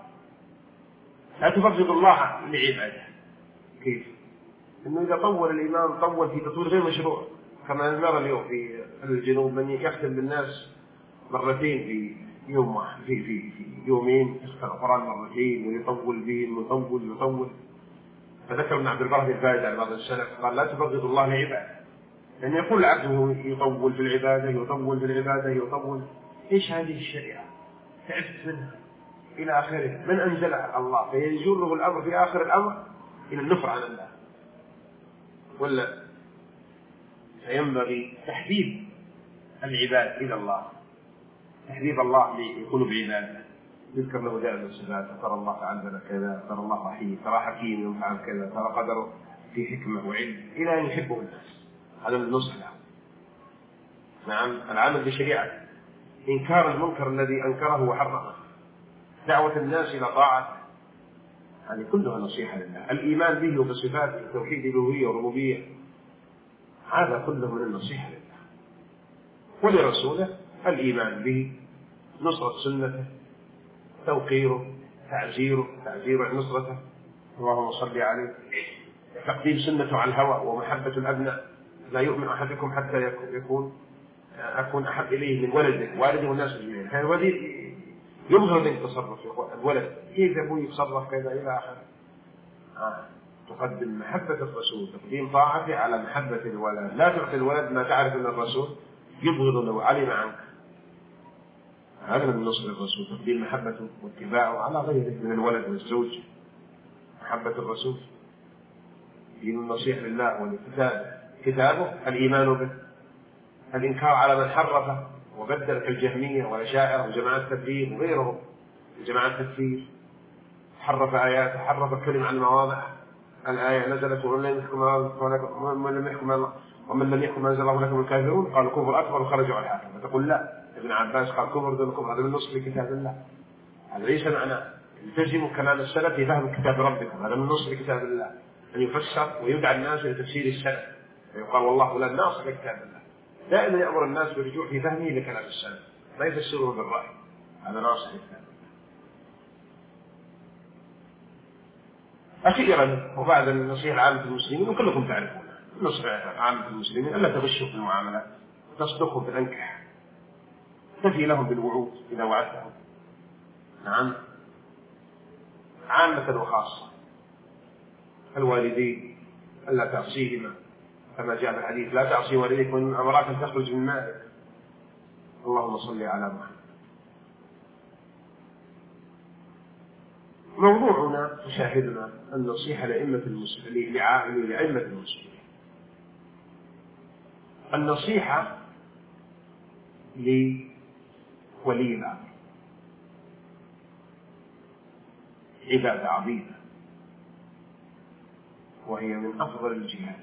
لا تبغضوا الله لعباده. كيف؟ إنه إذا طول الإمام طول في تطويل غير مشروع، كما نرى اليوم في الجنوب من يختم بالناس مرتين في يوم واحد في في في يومين، يختم القرآن مرتين ويطول بهم ويطول ويطول. فذكر ابن عبد البر الفائدة على بعض السلف قال لا تبغضوا الله لعباده، لأن يقول العبد يطول في العبادة يطول في العبادة يطول. إيش هذه الشريعة؟ تعبت منها إلى آخره، من أنزلها؟ الله، فيجره الأمر في آخر الأمر إلى النفر عن الله. ولا فينبغي تحبيب العباد إلى الله، تحبيب الله لقلوب عباده، يذكر له دائما الصفات، ترى الله فعل كذا، ترى الله رحيم، ترى حكيم يفعل كذا، ترى قدره في حكمة وعلم، إلى أن يحبه الناس. هذا من النصح له. نعم، العمل بشريعته، إنكار المنكر الذي أنكره وحرمه، دعوة الناس إلى طاعته، هذه كلها نصيحة لله. الإيمان به وبصفاته، توحيد الألوهية والربوبية، هذا كله من النصيحة لله ولرسوله. الإيمان به، نصرة سنته، توقيره، تعزيره، تعزير عن نصرته، اللهم صل عليه، تقديم سنته على الهوى ومحبة الأبناء. لا يؤمن أحدكم حتى يكون أكون أحب إليه من ولده والده والناس أجمعين. هذا الولد يظهر من تصرف الولد، كيف أبوه يتصرف كذا إلى آخره. آه. تقدم محبة الرسول، تقديم طاعته على محبة الولد. لا تعطي الولد ما تعرف أن الرسول يبغض لو علم عنك. هذا من نصر الرسول، تقديم محبته واتباعه على غيره من الولد والزوج. محبة الرسول، دين النصيحة لله والكتاب كتابه، الإيمان به، الإنكار على من حرفه وبدل كالجهمية والأشاعرة وجماعات التكفير وغيرهم جماعات التكفير، حرف آيات، حرف كلمة عن المواضع. الآية نزلت ومن لم يحكم ومن لم يحكم ما أنزل الله لكم الكافرون قالوا كفر أكبر وخرجوا على الحاكم. فتقول لا، ابن عباس قال كفر دون كفر، هذا من نص لكتاب الله. هذا ليس معناه التزموا كلام السلف في فهم كتاب ربكم، هذا من نص لكتاب الله، أن يفسر ويدعى الناس إلى تفسير السلف، فيقال والله لا ناصر لكتاب الله. دائما يأمر الناس بالرجوع في فهمه لكلام السلف، لا يفسره بالرأي، هذا ناصر لكتاب الله. أخيرا وبعد النصيحة العامة المسلمين، وكلكم تعرفون النصيحة عامة المسلمين ألا تغشوا في المعاملات، تصدقوا في الأنكح، تفي لهم بالوعود إذا وعدتهم. نعم، عامة وخاصة. الوالدين ألا تعصيهما، كما جاء في الحديث لا تعصي والديك وإن أمراك أن تخرج من مالك. اللهم صل على محمد. موضوعنا تشاهدنا النصيحة لأئمة المسلمين، لعائلة لأئمة المسلمين. النصيحة لولي الأمر عبادة عظيمة، وهي من أفضل الجهاد،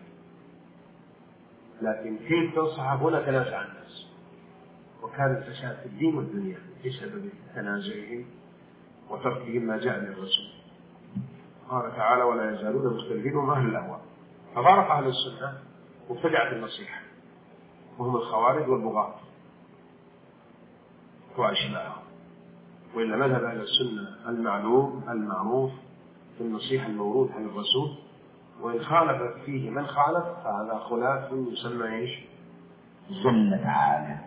لكن كيف تنصح هنا تنازع الناس، وكان الفساد في الدين والدنيا بسبب تنازعهم وتركهم ما جاء من الرسول. قال تعالى ولا يزالون مختلفين هم أهل الأهواء. ففارق أهل السنة وابتدعت النصيحة، وهم الخوارج والبغاة وأشباههم. وإلا مذهب أهل السنة المعلوم المعروف في النصيحة المورود عن الرسول، وإن خالف فيه من خالف فهذا خلاف يسمى إيش؟ زلة عالم.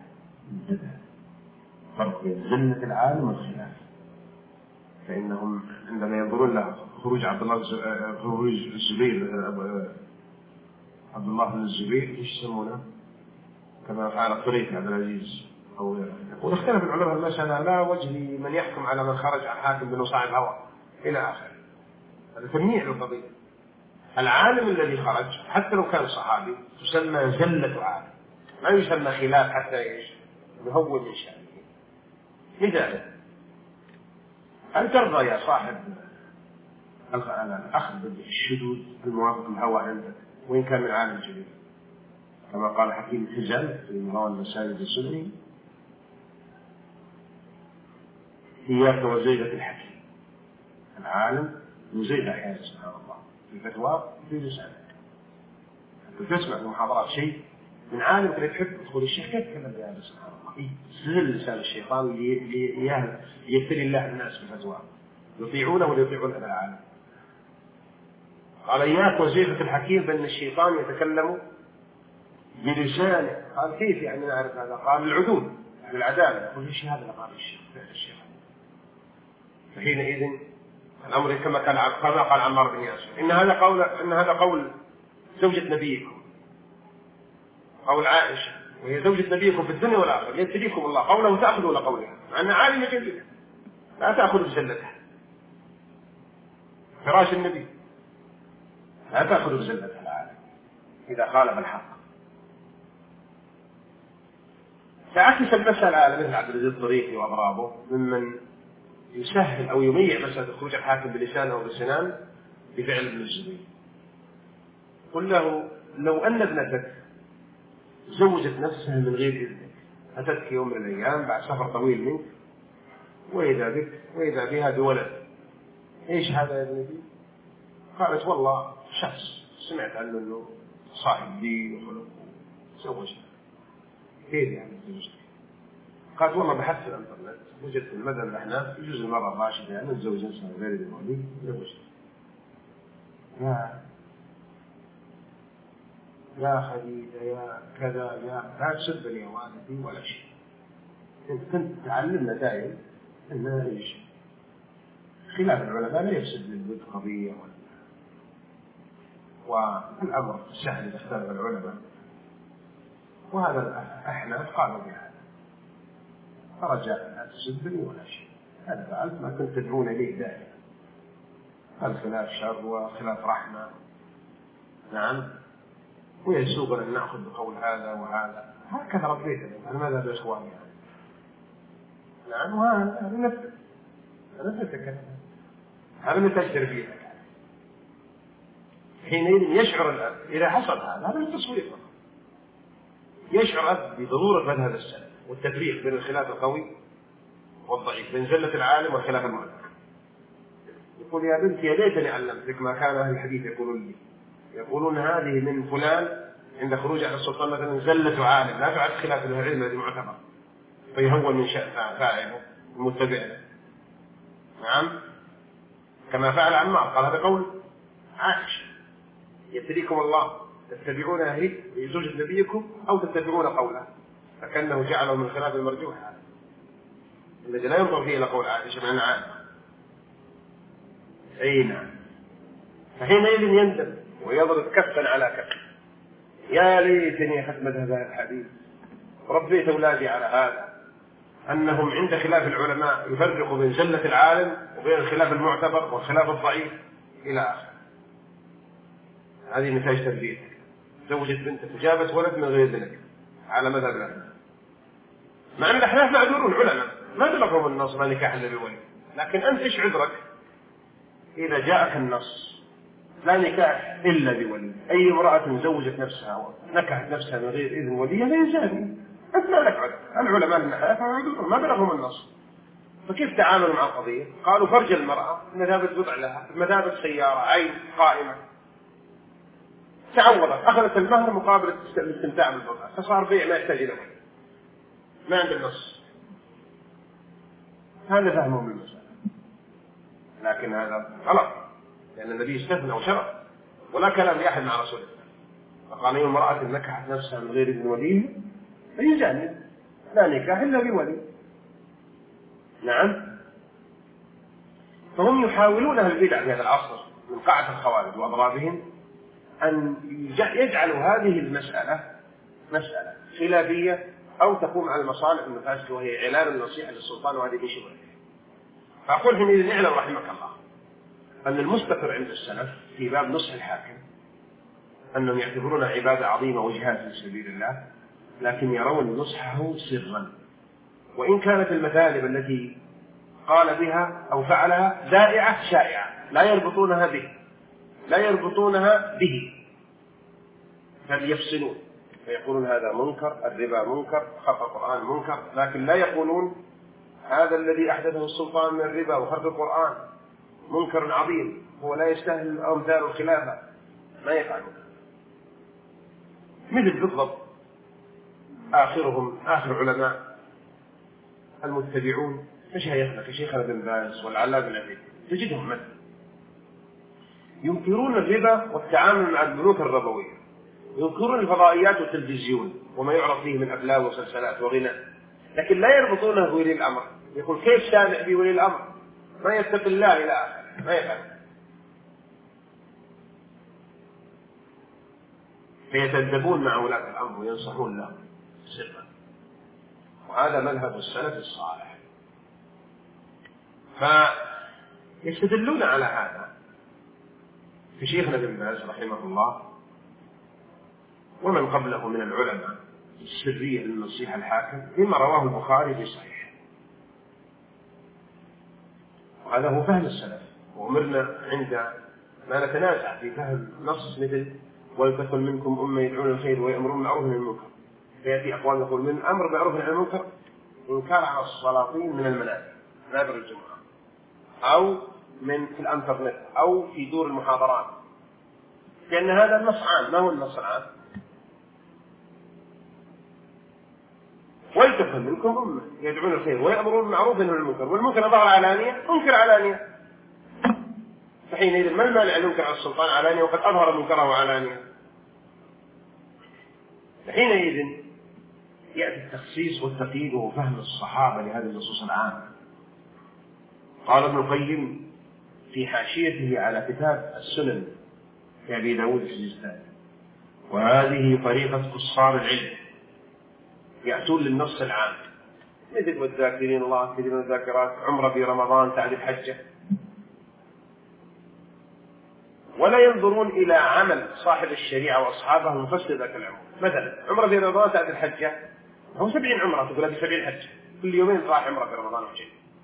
فرق بين زلة العالم والخلاف. فإنهم عندما ينظرون له خروج عبد الله خروج الزبير عبد الله بن الزبير ايش يسمونه؟ كما فعل الطريفي عبد العزيز أو يقول اختلف العلماء المسألة لا وجه لمن يحكم على من خرج عن حاكم بأنه صاحب هوى إلى آخره. هذا تمنيع للقضية. العالم الذي خرج حتى لو كان صحابي تسمى زلة عالم، ما يسمى خلاف حتى ايش؟ يهون من شأنه. لذلك هل ترضى يا صاحب الأخذ بالشذوذ الموافق الهوى عندك وإن كان من عالم جليل؟ كما قال حكيم الحزام في مروان المساجد السني: إياك وزيغة الحكيم. العالم يزيغ أحيانا سبحان الله في فتوى في لسانك. أنت تسمع في محاضرات شيء من عالم كذا تحب تقول الشيخ كيف تكلم بهذا سبحان الله. يستغل لسان الشيطان ليفتري الله الناس بفتوى يطيعونه ولا يطيعون هذا العالم. قال: إياك وزيغة الحكيم، بأن الشيطان يتكلم بلسانه. قال: كيف يعني نعرف هذا؟ قال: العدول يعني العدالة. يقول: ايش هذا اللي قال الشيخ؟ فحينئذ الأمر كما قال كما قال عمار بن ياسر: إن هذا قول إن هذا قول زوجة نبيكم، قول عائشة وهي زوجة نبيكم في الدنيا والآخرة، يبتليكم الله قوله تأخذ ولا قولها، مع أن عالمة جليلة لا تأخذ بزلتها. فراش النبي لا تأخذ بزلتها العالم إذا خالف الحق. فعكس المسألة على مثل عبد العزيز الطريفي وأضرابه ممن يسهل أو يميع مسألة خروج الحاكم بلسانه وبسنان بفعل ابن الزبير. قل له: لو أن ابنتك زوجت نفسها من غير إذنك، أتتك يوم من الأيام بعد سفر طويل منك وإذا بك وإذا بها بولد، إيش هذا يا ابنتي؟ قالت: والله شخص سمعت عنه أنه صاحب دين وخلق زوجها. كيف يعني زوجتك؟ قالت: والله بحثت في الانترنت وجدت في المذهب الأحناف يجوز المرأة الراشدة يعني تزوج نفسها غير المولي زوجها. يا يا خديجة يا كذا يا لا تسبني يا والدي ولا شيء. انت كنت تعلمنا دائما ان ايش؟ خلاف العلماء لا يفسد للود قضية ولا والامر سهل اذا اختلف العلماء، وهذا الأحناف قالوا بهذا. فرجع: لا تسبني ولا شيء، هذا فعلت ما كنت تدعون إليه دائما. الخلاف شر وخلاف رحمة. نعم. ويسوغ أن نأخذ بقول هذا وهذا، هكذا ربيتنا. أنا ماذا بإخواني يعني؟ نعم. وهذا نفسك نفسك هذا نتاج تربيتك. حينئذ يشعر الأب إذا حصل هذا هذا التصوير يشعر الأب بضرورة مذهب السلف والتفريق بين الخلاف القوي والضعيف، بين زلة العالم والخلاف المعتبر. يقول: يا بنتي يا ليتني علمتك ما كان أهل الحديث يقولون لي، يقولون هذه من فلان عند خروج على السلطان مثلا زلة عالم، لا تعد خلاف العلم الذي معتبر فيهون من شأن فاعله المتبع. نعم. كما فعل عمار، قال: هذا قول عائشة: يبتليكم الله تتبعونها هي زوجة نبيكم أو تتبعون قوله، فكأنه جعله من خلاف المرجوح هذا الذي لا ينظر فيه إلى قول عائشة مع أنها عالمة. أي نعم. فحينئذ يندم ويضرب كفا على كف: يا ليتني أخذت مذهب الحديث وربيت أولادي على هذا، أنهم عند خلاف العلماء يفرقوا بين زلة العالم وبين الخلاف المعتبر والخلاف الضعيف إلى آخره. هذه نتاج تربيتك. زوجت بنتك وجابت ولد من غير ذلك على مذهب الأحناف، مع أن الأحناف معذورون علماء ما بلغهم النص لا نكاح إلا بولي، لكن أنت إيش عذرك إذا جاءك النص لا نكاح إلا بولي؟ أي امرأة زوجت نفسها ونكحت نفسها من غير إذن وليها لا يزال، أنت ما لك عذر. العلماء النحاة معذورون ما بلغهم النص، فكيف تعاملوا مع القضية؟ قالوا: فرج المرأة مثابة بضع لها، مثابة سيارة عين قائمة، تعوضت أخذت المهر مقابل الاستمتاع بالبضع، فصار بيع ما يحتاج إلى ولي، ما عند النص. هذا فهمهم بالمسألة، لكن هذا غلط، لأن النبي استثنى وشرع ولا كلام لأحد مع رسول الله. فقال: أي امرأة نكحت نفسها من غير إذن وليها فيجانب، لا نكاح إلا بولي. نعم. فهم يحاولون البدع في هذا العصر من قاعة الخوارج وأضرابهم أن يجعلوا هذه المسألة مسألة خلافية أو تقوم على المصالح المفاسد، وهي إعلان النصيحة للسلطان، وهذه من شبهه. فأقول حينئذ اعلم رحمك الله أن المستقر عند السلف في باب نصح الحاكم أنهم يعتبرون عبادة عظيمة وجهاد في سبيل الله، لكن يرون نصحه سرا، وإن كانت المثالب التي قال بها أو فعلها دائعة شائعة لا يربطونها به لا يربطونها به بل يفصلون، فيقولون هذا منكر، الربا منكر، خلق القرآن منكر، لكن لا يقولون هذا الذي أحدثه السلطان من الربا وخلق القرآن منكر عظيم هو لا يستاهل أمثال الخلافة، ما يفعلون. مثل بالضبط آخرهم آخر علماء المتبعون مشايخنا كشيخنا بن باز والعلاء بن عبيد، تجدهم مثل ينكرون الربا والتعامل مع البنوك الربوية، ينكرون الفضائيات والتلفزيون وما يعرف فيه من أفلام ومسلسلات وغنى، لكن لا يربطونه بولي الأمر. يقول كيف تابع بولي الأمر ما يتقي الله إلى آخره، ما يفعل. فيتدبون مع ولاة الأمر وينصحون لهم سرا، وهذا مذهب السلف الصالح. فيستدلون على هذا في شيخنا بن باز رحمه الله ومن قبله من العلماء السرية للنصيحة الحاكم بما رواه البخاري في صحيح، وهذا هو فهم السلف. وأمرنا عند ما نتنازع في فهم نص مثل ولتكن منكم أمة يدعون الخير ويأمرون بالمعروف والنهي عن المنكر، فيأتي أقوال يقول من أمر بالمعروف عن المنكر إنكار على السلاطين من المنابر منابر الجمعة أو من في الانترنت أو في دور المحاضرات، لأن هذا النص عام. ما هو النص العام؟ ولتكن منكم أمة يدعون الخير ويأمرون بالمعروف والنهي عن المنكر، والمنكر ظهر علانية انكر علانية، فحينئذ ما المانع أن ينكر على السلطان علانية وقد أظهر منكره علانية؟ فحينئذ يأتي التخصيص والتقييد وفهم الصحابة لهذه النصوص العامة. قال ابن القيم في حاشيته على كتاب السنن لأبي داود السجستاني: وهذه طريقة قصار العلم، يأتون للنص العام مثل والذاكرين الله كثيرا والذاكرات، عمرة في رمضان تعرف حجة، ولا ينظرون إلى عمل صاحب الشريعة وأصحابه المفسر ذاك العمر. مثلا عمرة في رمضان تعرف الحجة، هو سبعين عمرة، تقول هذه سبعين حجة، كل يومين راح عمرة في رمضان وجاي.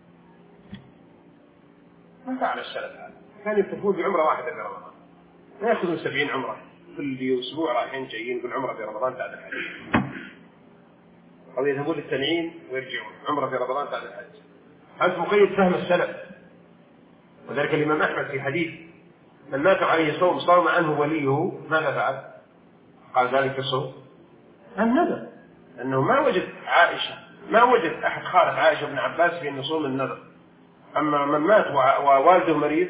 ما فعل السلف هذا، كان يكتفون بعمرة واحدة في رمضان، ما يأخذون سبعين عمرة كل أسبوع رايحين جايين، يقول عمرة في رمضان تعرف الحج، أو يذهبون للتنعيم ويرجعون عمرة في رمضان تعرف الحج. هذا مقيد فهم السلف. وذلك الإمام أحمد في حديث من مات عليه صوم صام عنه وليه ماذا فعل؟ قال ذلك الصوم النذر، أنه ما وجد عائشة ما وجد أحد خالف عائشة بن عباس في أن صوم النذر. أما من مات ووالده مريض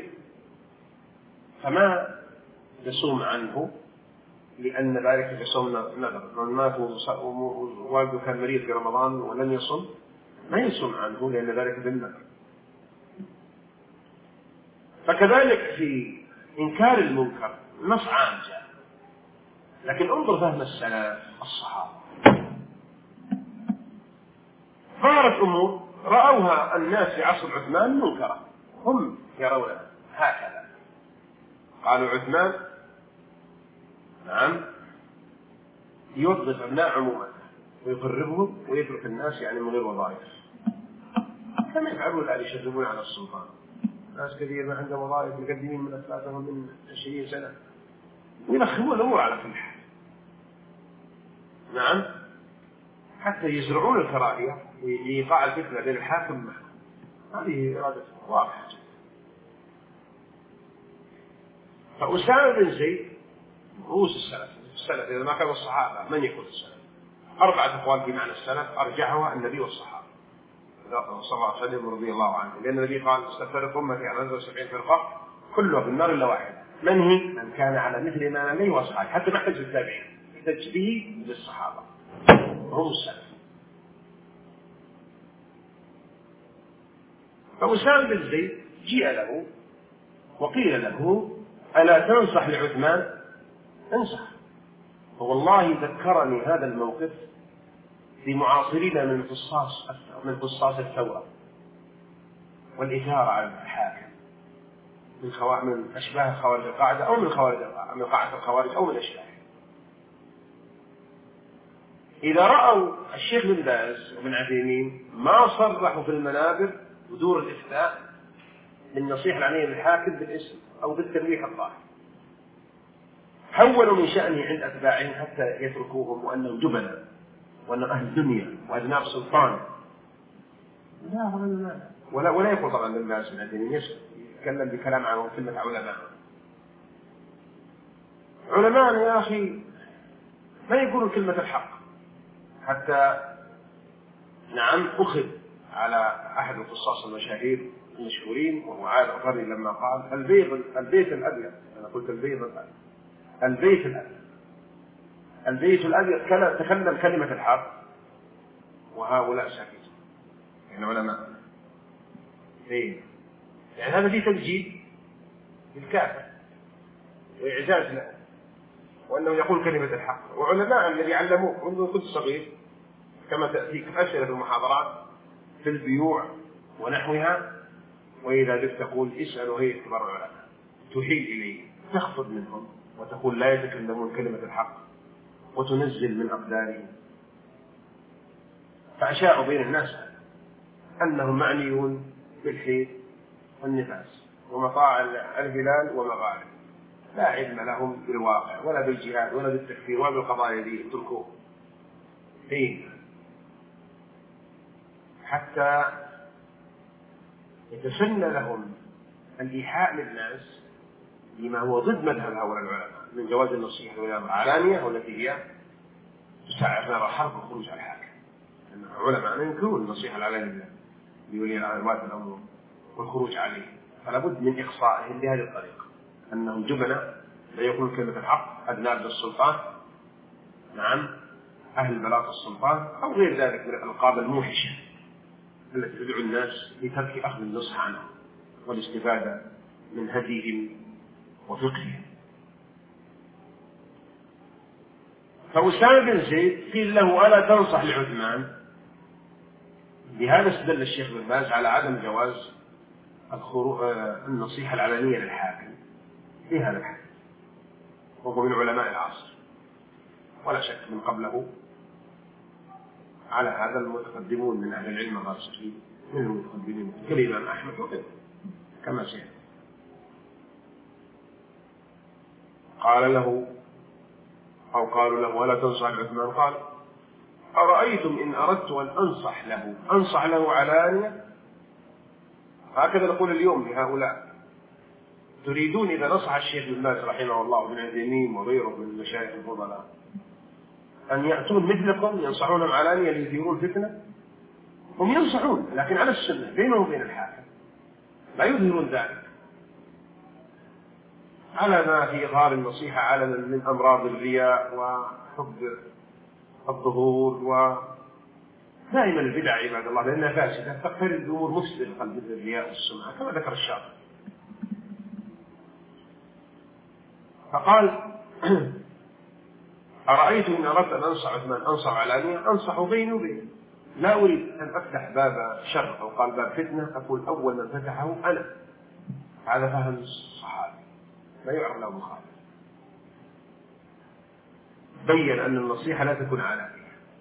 فما يصوم عنه، لأن ذلك يصوم نذر. من مات ووالده كان مريض في رمضان ولم يصوم ما يصوم عنه، لأن ذلك بالنذر. فكذلك في إنكار المنكر نص عام جاء، لكن انظر فهم السلف الصحابة. ظهرت أمور رأوها الناس في عصر عثمان منكرة، هم يرونها هكذا. قالوا عثمان نعم يوظف أبناء عموما ويقربهم ويترك الناس يعني من غير وظائف، كما يفعلون الآن يشربون على السلطان. ناس كثير ما عندهم وظائف مقدمين من أثلاثهم من عشرين سنة ويلخمون الأمور على كل حال. نعم حتى يزرعون الكراهية لإيقاع الفتنة بين الحاكم معه. هذه إرادة واضحة. فأسامة بن زيد رؤوس السلف. السلف إذا ما كانوا الصحابة من يكون السلف؟ أربعة أقوال في معنى السلف أرجحها النبي والصحابة صلى الله عليه وسلم رضي الله عنه، لأن النبي قال ستفترق أمتي على خمسة وسبعين فرقة كلها في النار إلا واحد. من هي؟ من كان على مثل ما عليه وأصحابه، حتى ما احتج بالتابعين، احتج به للصحابة هم السلف. فأسامة بن زيد جيء له وقيل له ألا تنصح لعثمان؟ انصح. فوالله ذكرني هذا الموقف في معاصرين من فصاص من فصاص الثورة والإثارة على الحاكم من, خوا... من أشباه خوارج القاعدة أو من خوارج من قاعدة الخوارج أو من أشباه. إذا رأوا الشيخ بن باز وابن عثيمين ما صرحوا في المنابر ودور الإفتاء بالنصيحة العلنية للحاكم بالاسم أو بالتلويح الظاهر، حولوا من شأنه عند أتباعهم حتى يتركوهم وأنهم جبناء وأنهم أهل دنيا وأذناب سلطان. لا ولا ولا يقول طبعا بن باز بن عثيمين يتكلم بكلام عنه كلمة علماء. علماء يا أخي ما يقولوا كلمة الحق. حتى نعم أخذ على أحد القصاص المشاهير المشهورين وهو عاد القرني لما قال البيض البيت الأبيض، أنا قلت البيض الأبيض البيت الأبيض البيت الأبيض تكلم كلمة الحق وهؤلاء ساكتون. يعني علماء إيه؟ يعني هذا فيه تمجيد للكافر وإعزاز له وأنه يقول كلمة الحق. وعلماء الذي علموه منذ كنت صغير كما تأتيك أسئلة في المحاضرات في البيوع ونحوها، وإذا جئت تقول اسألوا هيئة كبار العلماء تحيل إليه تخفض منهم وتقول لا يتكلمون كلمة الحق وتنزل من أقدارهم. فأشاعوا بين الناس أنهم معنيون بالحيث والنفاس ومطاع الهلال ومغارب، لا علم لهم بالواقع ولا بالجهاد ولا بالتكفير ولا بالقضايا دي، اتركوه إيه حتى يتسنى لهم الإيحاء للناس لما هو ضد مذهب هؤلاء العلماء من جواز النصيحة والعلانية والتي هي تسعر نار الحرب والخروج على الحاكم. أن علماء ينكرون النصيحة العلانية لولي ولاة الأمور والخروج عليه، فلا بد من إقصائهم بهذه الطريقة أنهم جبناء لا يقولون كلمة الحق، أذناب للسلطان، نعم أهل بلاط السلطان أو غير ذلك من الألقاب الموحشة التي تدعو الناس لترك أخذ النصح عنهم والاستفادة من هديهم وفقههم. فأسامة بن زيد قيل له ألا تنصح لعثمان؟ بهذا استدل الشيخ بن باز على عدم جواز النصيحة العلنية للحاكم في هذا الحديث، وهو من علماء العصر ولا شك من قبله على هذا المتقدمون من أهل العلم الراسخين من المتقدمين كالإمام أحمد وغيره كما سيأتي. قال له أو قالوا له ولا تنصح لعثمان؟ قال أرأيتم إن أردت أن أنصح له أنصح له علانية؟ هكذا نقول اليوم لهؤلاء. تريدون إذا نصح الشيخ بن باز رحمه الله وابن عثيمين وغيره من المشايخ الفضلاء أن يأتون مثلكم ينصحونهم علانية ليثيرون فتنة؟ هم ينصحون لكن على السنة بينهم وبين الحاكم، لا يظهرون ذلك على ما في إظهار النصيحة علنا من أمراض الرياء وحب الظهور. ودائما البدع عباد الله لأنها فاسدة تقترب الأمور مفسدة لقلب الرياء والسمعة كما ذكر الشاطبي. فقال أرأيت إن أردت أن أنصح عثمان أنصح علانية؟ أنصح بيني وبينه، لا أريد أن أفتح باب شر أو قال باب فتنة أقول أول من فتحه أنا. هذا فهم الصحابي لا يعرف له مخالف، بين أن النصيحة لا تكون علانية.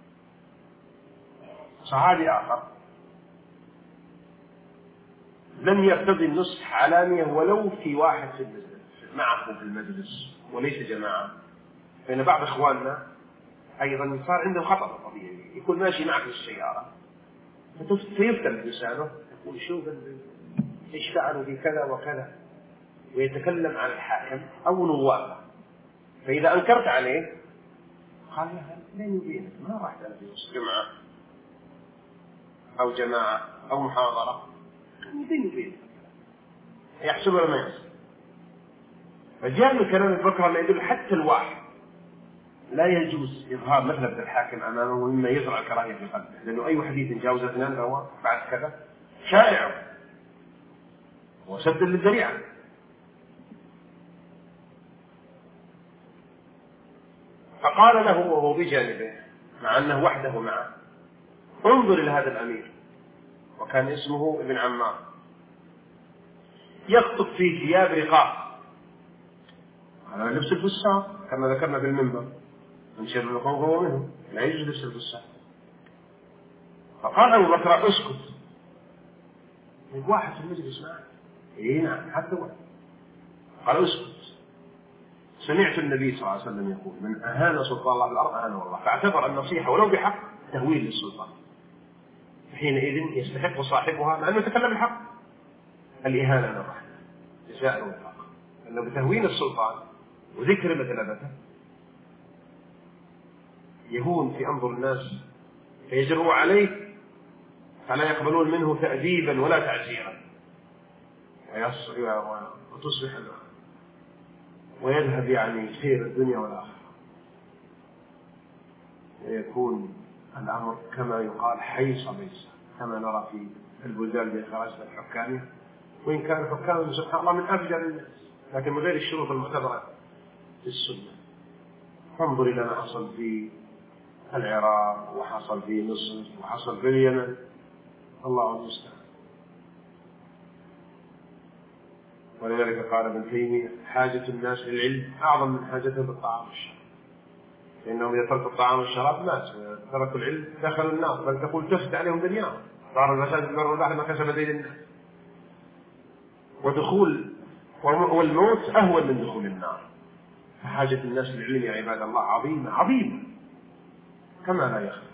صحابي آخر لم يقتضي النصح علانية ولو في واحد في المجلس معه في المجلس وليس جماعة، فإن بعض إخواننا أيضا صار عنده خطأ طبيعي يكون ماشي معك في السيارة فيفتن لسانه يقول شوف إيش فعلوا في كذا وكذا ويتكلم عن الحاكم أو نوابه، فإذا أنكرت عليه قال يا لين يبينك ما راح أنا في وسط جمعة أو جماعة أو محاضرة يبين يبينك يحسب ولا ما يحسب. فجاء من كلام البكر ما يدل حتى الواحد لا يجوز إظهار مثلبة الحاكم أمامه مما يزرع الكراهية في قلبه، لأنه أي حديث جاوز اثنان فهو بعد كذا شائع وسد للذريعة. فقال له وهو بجانبه مع أنه وحده معه: انظر إلى هذا الأمير، وكان اسمه ابن عمار، يخطب في ثياب رقاق على لبس الفساق كما ذكرنا في المنبر، من شر القوم هو منه، لا يجوز لبس الفساق. فقال أبو بكر: اسكت. واحد في المجلس معه، إيه نعم حتى واحد. قال: اسكت، سمعت النبي صلى الله عليه وسلم يقول: من أهان سلطان الله في الأرض أهانه الله. فاعتبر النصيحة ولو بحق تهويل للسلطان، حينئذ يستحق صاحبها مع أنه يتكلم الحق الإهانة من الرحمة جزاء وفاق، أنه بتهوين السلطان وذكر مثلبته يهون في أنظر الناس فيجروا عليه فلا يقبلون منه تأديبا ولا تعزيرا، وتصبح ويذهب يعني خير الدنيا والآخرة، ويكون الأمر كما يقال حيص بيص، كما نرى في البلدان التي خرجت الحكامية، وإن كان الحكام سبحان الله من أفجر الناس لكن من غير الشروط المعتبرة في السنة. انظر إلى ما حصل في العراق وحصل في مصر وحصل في اليمن، الله المستعان. ولذلك قال ابن تيمية: حاجة الناس للعلم أعظم من حاجتهم بالطعام والشراب، لأنهم إذا تركوا الطعام والشراب ماتوا، وإذا تركوا العلم دخلوا النار، بل تقول تفت عليهم دنياهم، صار المساجد البر والبحر ما كسب أيدي الناس. ودخول والموت أهون من دخول النار. فحاجة الناس للعلم يا عباد الله عظيمة عظيمة كما لا يخفى.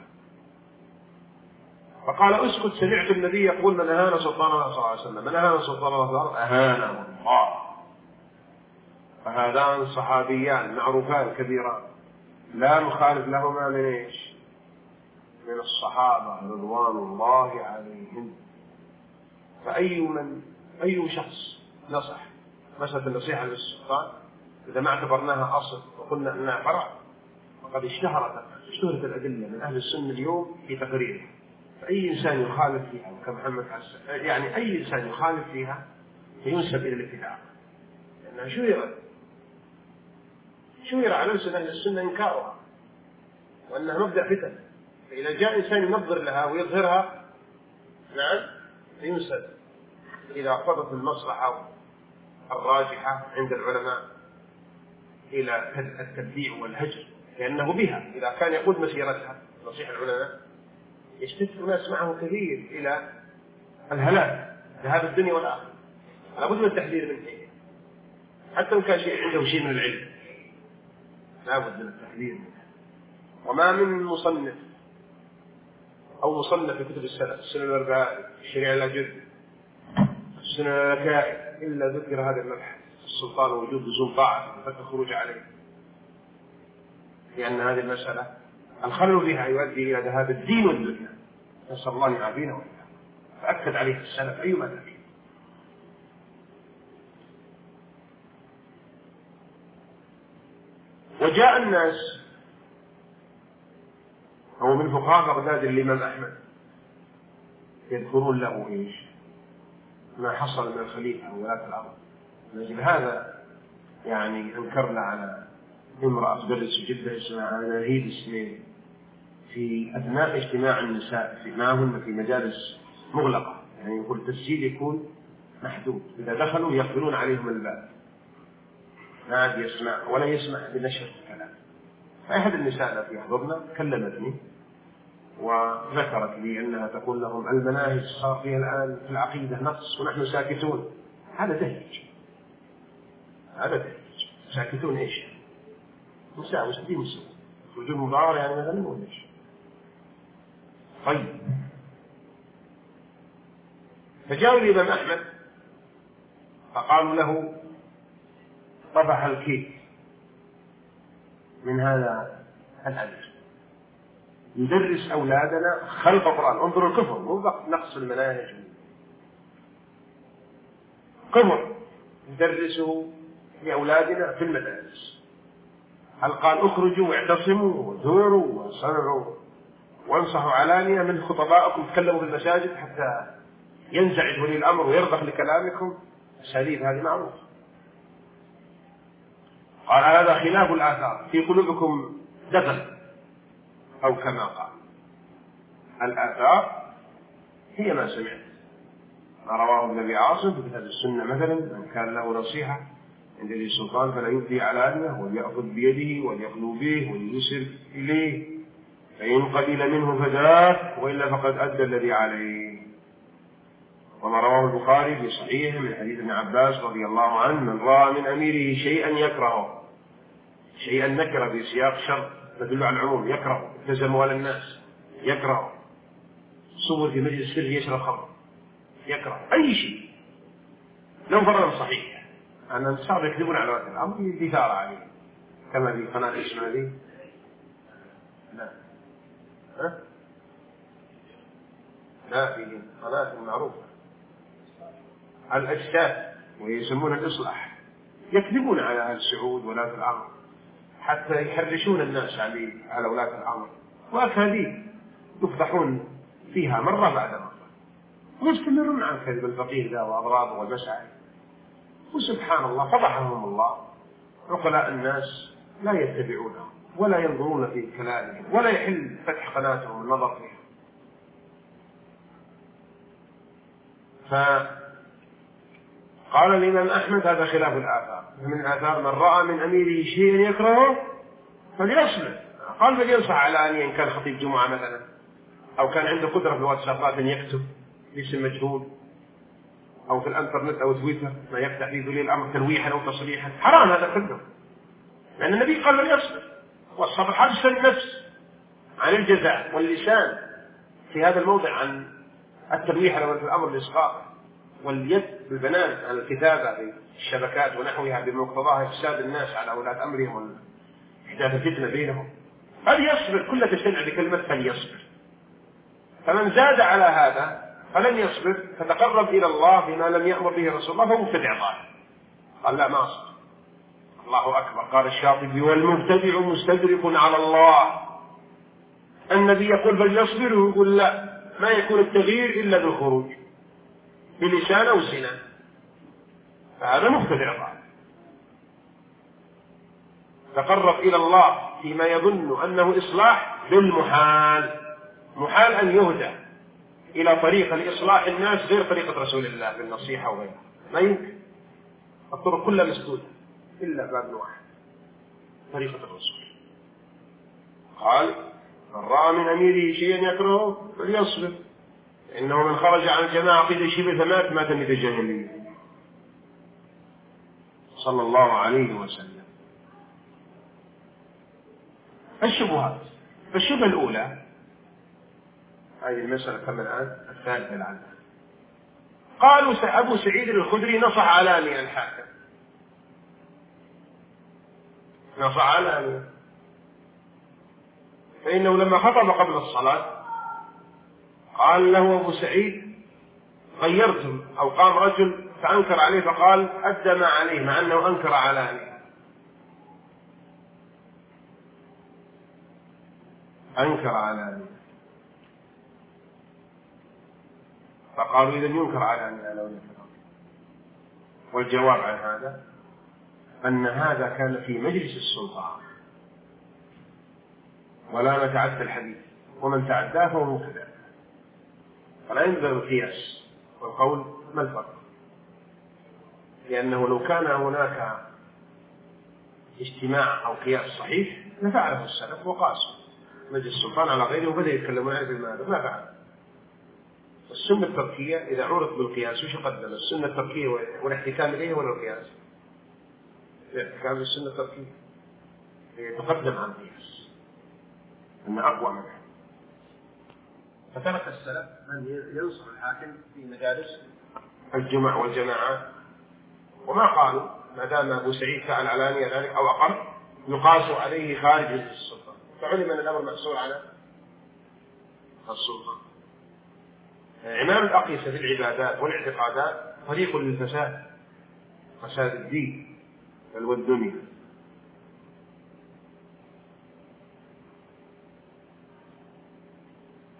فقال: اسكت، سمعت النبي يقول: من أهان سلطان الله صلى الله عليه وسلم، من أهان سلطان الله صلى الله عليه وسلم أهانه الله. فهذان صحابيان معروفان كبيران لا نخالف لهما من إيش؟ من الصحابة رضوان الله عليهم. فأي من أي شخص نصح مسألة النصيحة للسلطان إذا ما اعتبرناها أصل وقلنا أنها فرع، وقد اشتهرت اشتهرت الأدلة من أهل السنة اليوم في تقريرها. فأي إنسان يخالف فيها كمحمد حسن، يعني أي إنسان يخالف فيها فينسب إلى الابتداع، لأنها شهرت شهر على لسان أهل السنة إنكارها وأنها مبدأ فتن. فإذا جاء إنسان ينظر لها ويظهرها نعم فينسب إذا قضت المصلحة الراجحة عند العلماء إلى التبديع والهجر، لأنه بها إذا كان يقود مسيرتها نصيحة العلماء يشتت الناس معه كثير إلى الهلاك ذهاب الدنيا والآخرة. لابد من التحذير منه، حتى لو كان شيء عنده شيء من العلم لابد من التحذير منه. وما من مصنف أو مصنف في كتب السلف، السنن الأربعين، الشريعة الأجل، السنن الأكائد، إلا ذكر هذا المبحث: السلطان وجوب لزوم طاعته فالخروج عليه، لأن هذه المسألة الخلل بها يؤدي إلى ذهاب الدين والدنيا، نسأل الله أن يعافينا وإياكم. فأكد عليه السلف أيما تأكيد. وجاء الناس، هو من فقهاء بغداد الإمام أحمد، يذكرون له إيش ما حصل من الخليفة وولاة الأرض. نجد هذا يعني أنكرنا على امرأة تدرس جدة اسمها ناهيد السنين في أثناء اجتماع النساء في معهن في مجالس مغلقة، يعني يقول التسجيل يكون محدود، إذا دخلوا يقفلون عليهم الباب ما عاد يسمع ولا يسمع بنشر الكلام. فأحد النساء التي يحضرنا كلمتني وذكرت لي أنها تقول لهم: المناهج صار فيها الآن في العقيدة نقص ونحن ساكتون. هذا دهج، هذا دهج. ساكتون إيش؟ نساء وستين مسلم وجود مضارع يعني مثلا ولا إيش؟ طيب، فجاءوا الإمام أحمد فقالوا له: طفح الكيس من هذا الأمر يدرس أولادنا خلق القرآن. انظروا الكفر، مو نقص المناهج، كفر يدرسه لأولادنا في المدارس هل قال اخرجوا واعتصموا وزوروا وصروا وانصحوا علانية من خطبائكم تكلموا بالمساجد حتى ينزعج ولي الأمر ويرضخ لكلامكم؟ الأساليب هذه معروفة. قال هذا خلاف الآثار، في قلوبكم دغل، أو كما قال الآثار هي ما سمعت، ما رواه النبي عاصم في كتاب السنة مثلا: من كان له نصيحة عند ذي السلطان فلا يبدي علانية وليأخذ بيده وليخلو به وليسر إليه، فإن قبل منه فذاك وإلا فقد أدى الذي عليه. وما رواه البخاري في صحيحه من حديث ابن عباس رضي الله عنه: من رأى من أميره شيئا يكرهه، شيئا نكر في سياق شر تدل على العموم، يكره ابتز أموال الناس، يكره صور في مجلس سر يشرب خمر، يكره أي شيء لو فرضا صحيح أن الصحابة يكذبون على وجه الأمر للدثار عليه، كما في قناة اسمها ذي لا ها؟ لا في قناة معروفة الأجساد ويسمون الإصلاح، يكذبون على أهل سعود ولاة الأمر حتى يحرشون الناس عليه على ولاة الأمر، وأكاذيب يفضحون فيها مرة بعد مرة، ويستمرون عن كذب الفقيه ذا وأضرابه والمسائل. وسبحان الله فضحهم الله، عقلاء الناس لا يتبعونهم ولا ينظرون في كلامهم ولا يحل فتح قناتهم النظر فيها. فقال الإمام أحمد هذا خلاف الآثار، من الآثار: من رأى من أميره شيئا يكرهه فليصبر. قال فلينصح علانيا إن كان خطيب جمعة مثلا، أو كان عنده قدرة في الواتسابات أن يكتب باسم مجهول، أو في الانترنت أو تويتر ما يفتح فيه ولي الأمر تلويحا أو تصريحا، حرام هذا كله، لأن النبي قال فليصبر، والصبر حبس النفس عن الجزاء، واللسان في هذا الموضع عن التلويح على ولي الأمر لإسقاطه، واليد بالبنان عن الكتابة في الشبكات ونحوها بمقتضاها إفساد الناس على ولاة أمرهم وإحداث فتنة بينهم. فليصبر، كل تشنع بكلمة فليصبر. فمن زاد على هذا فلن يصبر فتقرب إلى الله بما لم يأمر به رسول الله فهو مبتدع ضال. قال لا ما أصبر. الله أكبر. قال الشاطبي: والمبتدع مستدرك على الله. النبي يقول فليصبر، ويقول لا، ما يكون التغيير إلا بالخروج بلسان أو سنان، فهذا مبتدع ضال. تقرب إلى الله فيما يظن أنه إصلاح بالمحال، محال أن يهدى إلى طريق لإصلاح الناس غير طريقة رسول الله بالنصيحة وغيرها، ما يمكن، الطرق كلها مسدودة إلا باب واحد، طريقة الرسول. قال: من رأى من أميره شيئا يكرهه فليصبر، إنه من خرج عن الجماعة قيل شبه فمات مات من الجاهلية. صلى الله عليه وسلم. الشبهات. فالشبهة الأولى هذه المسألة كم الآن؟ الثالثة الآن. قالوا أبو سعيد الخدري نصح علانيا الحاكم، نصح علانيا، فإنه لما خطب قبل الصلاة قال له أبو سعيد: غيرتم، أو قام رجل فأنكر عليه فقال أدى ما عليه، مع أنه أنكر علانيا، أنكر علانيا، فقالوا إذا ينكر علانيا لو ينكر. والجواب عن هذا أن هذا كان في مجلس السلطان ولا نتعدى الحديث، ومن تعداه فهو مبتدع، فلا ينبغي القياس والقول ما الفرق، لأنه لو كان هناك اجتماع أو قياس صحيح لفعله السلف وقاسوا مجلس السلطان على غيره وبدأ يتكلمون عن المال، ما فعل. السنة التركية إذا عرض بالقياس وش قدم؟ السنة التركية والاحتكام إليه ولا القياس؟ الاحتكام بالسنة التركية تقدم عن القياس، أن أقوى منها. فترك السلف أن ينصح الحاكم في مجالس الجمع والجماعات، وما قالوا ما دام أبو سعيد فعل علانية ذلك أو أقر يقاس عليه خارج مجلس السلطان، فعلم أن الأمر محصور على السلطان. عمام الأقيسة في العبادات والاعتقادات طريق للفساد، فساد الدين بل والدنيا.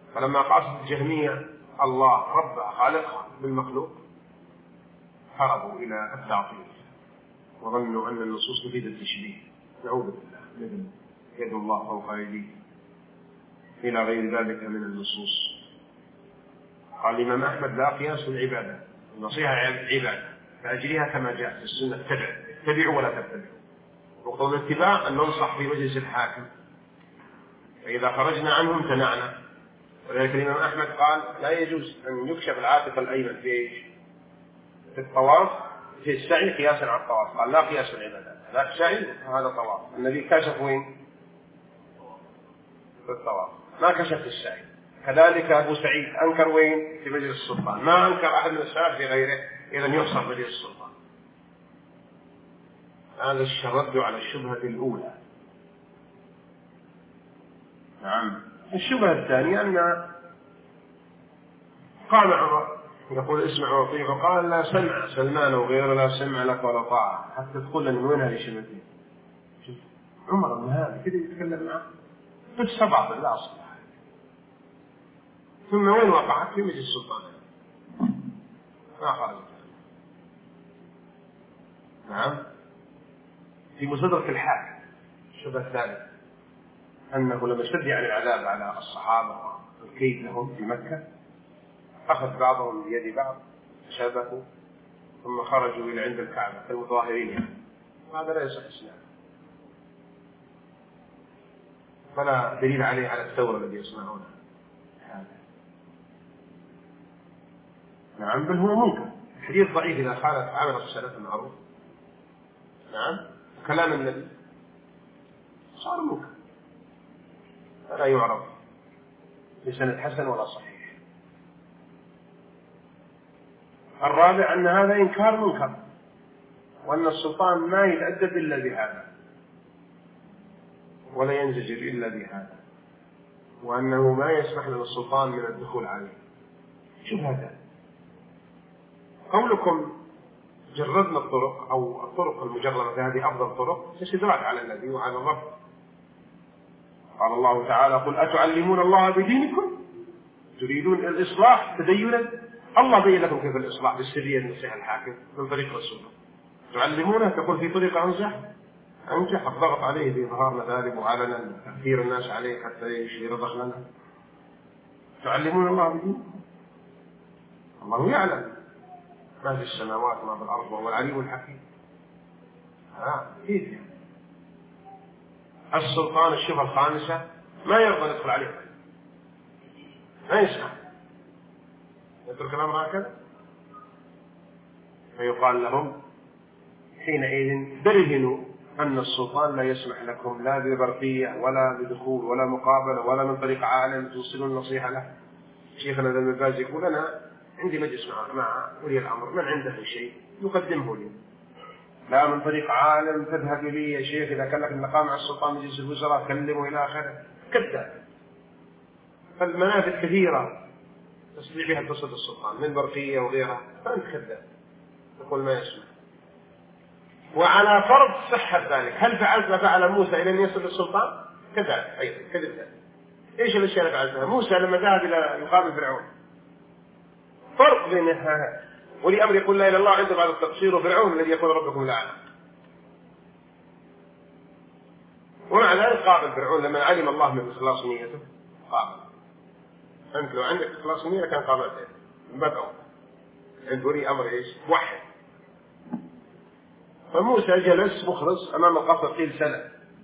فلما قاست الجهمية الله رب خالقها بالمخلوق هربوا إلى التعطيل وظنوا أن النصوص تفيد التشبيه. نعوذ بالله، يد الله فوق أيديه إلى غير ذلك من النصوص. قال الإمام أحمد لا قياس في العبادة، النصيحة عبادة فأجريها كما جاء في السنة، اتبع اتبعوا ولا تتبعوا. وقول الاتباع أن ننصح في مجلس الحاكم، فإذا خرجنا عنه امتنعنا. ولذلك الإمام أحمد قال لا يجوز أن يكشف العاتق الأيمن في في الطواف في السعي قياسا على الطواف. قال لا قياس في العبادات، لا السعي هذا طواف، النبي كشف وين؟ في الطواف، ما كشف في السعي. كذلك أبو سعيد أنكر وين؟ في مجلس السلطان، ما أنكر أحد من السلف في غيره، إذا يحصر مجلس السلطان. هذا الرد على الشبهة الأولى. نعم. الشبهة الثانية أن قام عمر يقول اسمع وأطيع، وقال لا سمع سلمان وغيره، لا سمع لك ولا طاعة، حتى تقول لي من وين هذه الشبهتين؟ عمر بن هذا كذا يتكلم معه قصة باطل لا أصل. ثم وين وقعت؟ في مجلس السلطان ما خرجت. نعم. في مصدرك الحاكم. الشبهة الثالثة أنه لما اشتد يعني العذاب على الصحابة والكيد لهم في مكة أخذ بعضهم بيد بعض شابكوا ثم خرجوا إلى عند الكعبة كالمظاهرين. هذا لا يصح إسلام، فلا دليل عليه على الثورة الذي يصنعونه هذا. نعم. بل هو منكر، حديث ضعيف إذا خالف عمل السلف المعروف. نعم. كلام النبي صار منكر، فلا يعرف بسند حسن ولا صحيح. الرابع أن هذا إنكار منكر، وأن السلطان ما يتأدب إلا بهذا ولا ينزجر إلا بهذا، وأنه ما يسمح للسلطان من الدخول عليه. شو هذا؟ قولكم جردنا الطرق أو الطرق المجردة هذه أفضل طرق استدراك على النبي وعلى الرب. قال الله تعالى قل أتعلمون الله بدينكم تريدون الإصلاح تدينا. الله بين لكم كيف الإصلاح بالسرية النصيحة الحاكم من طريق السنة. تعلمونه تقول في طريقة أنجح أنجح الضغط عليه بإظهار مذاهب وعلنا تأثير الناس عليه حتى يرضخ لنا. تعلمون الله بدينكم، الله يعلم ما في السماوات وما في الأرض وهو العليم الحكيم. آه كيف السلطان الشبهة الخامسة ما يرضى يدخل عليه، ما يسمع، يترك الأمر هكذا. فيقال لهم حينئذ برهنوا أن السلطان لا يسمح لكم لا ببرقية ولا بدخول ولا مقابلة ولا من طريق عالم توصلوا النصيحة له. شيخنا ابن باز يقول أنا عندي مجلس مع مع ولي الأمر، من عنده شيء يقدمه لي، لا من طريق عالم تذهب لي يا شيخ إذا كان لك النقاء مع السلطان مجلس الوزراء كلمه إلى آخره. كذاب. فالمنافذ كثيرة تستطيع بها تصل السلطان من برقية وغيرها، فأنت كذاب تقول ما يسمع. وعلى فرض صحة ذلك هل فعلت ما فعل موسى إلى أن يصل للسلطان؟ كذاب أيضا كذب. إيش الأشياء اللي فعلتها؟ موسى لما ذهب إلى يقابل فرعون فرق بين ولي أمر يقول لا إله إلا الله عنده بعد التقصير، وفرعون الذي يقول ربكم الأعلى. ومع ذلك قابل فرعون لما علم الله من إخلاص نيته قابل. أنت لو عندك إخلاص نية كان قابلته بدأوا عند ولي أمر إيش واحد. فموسى جلس مخلص أمام القصر قيل سنة.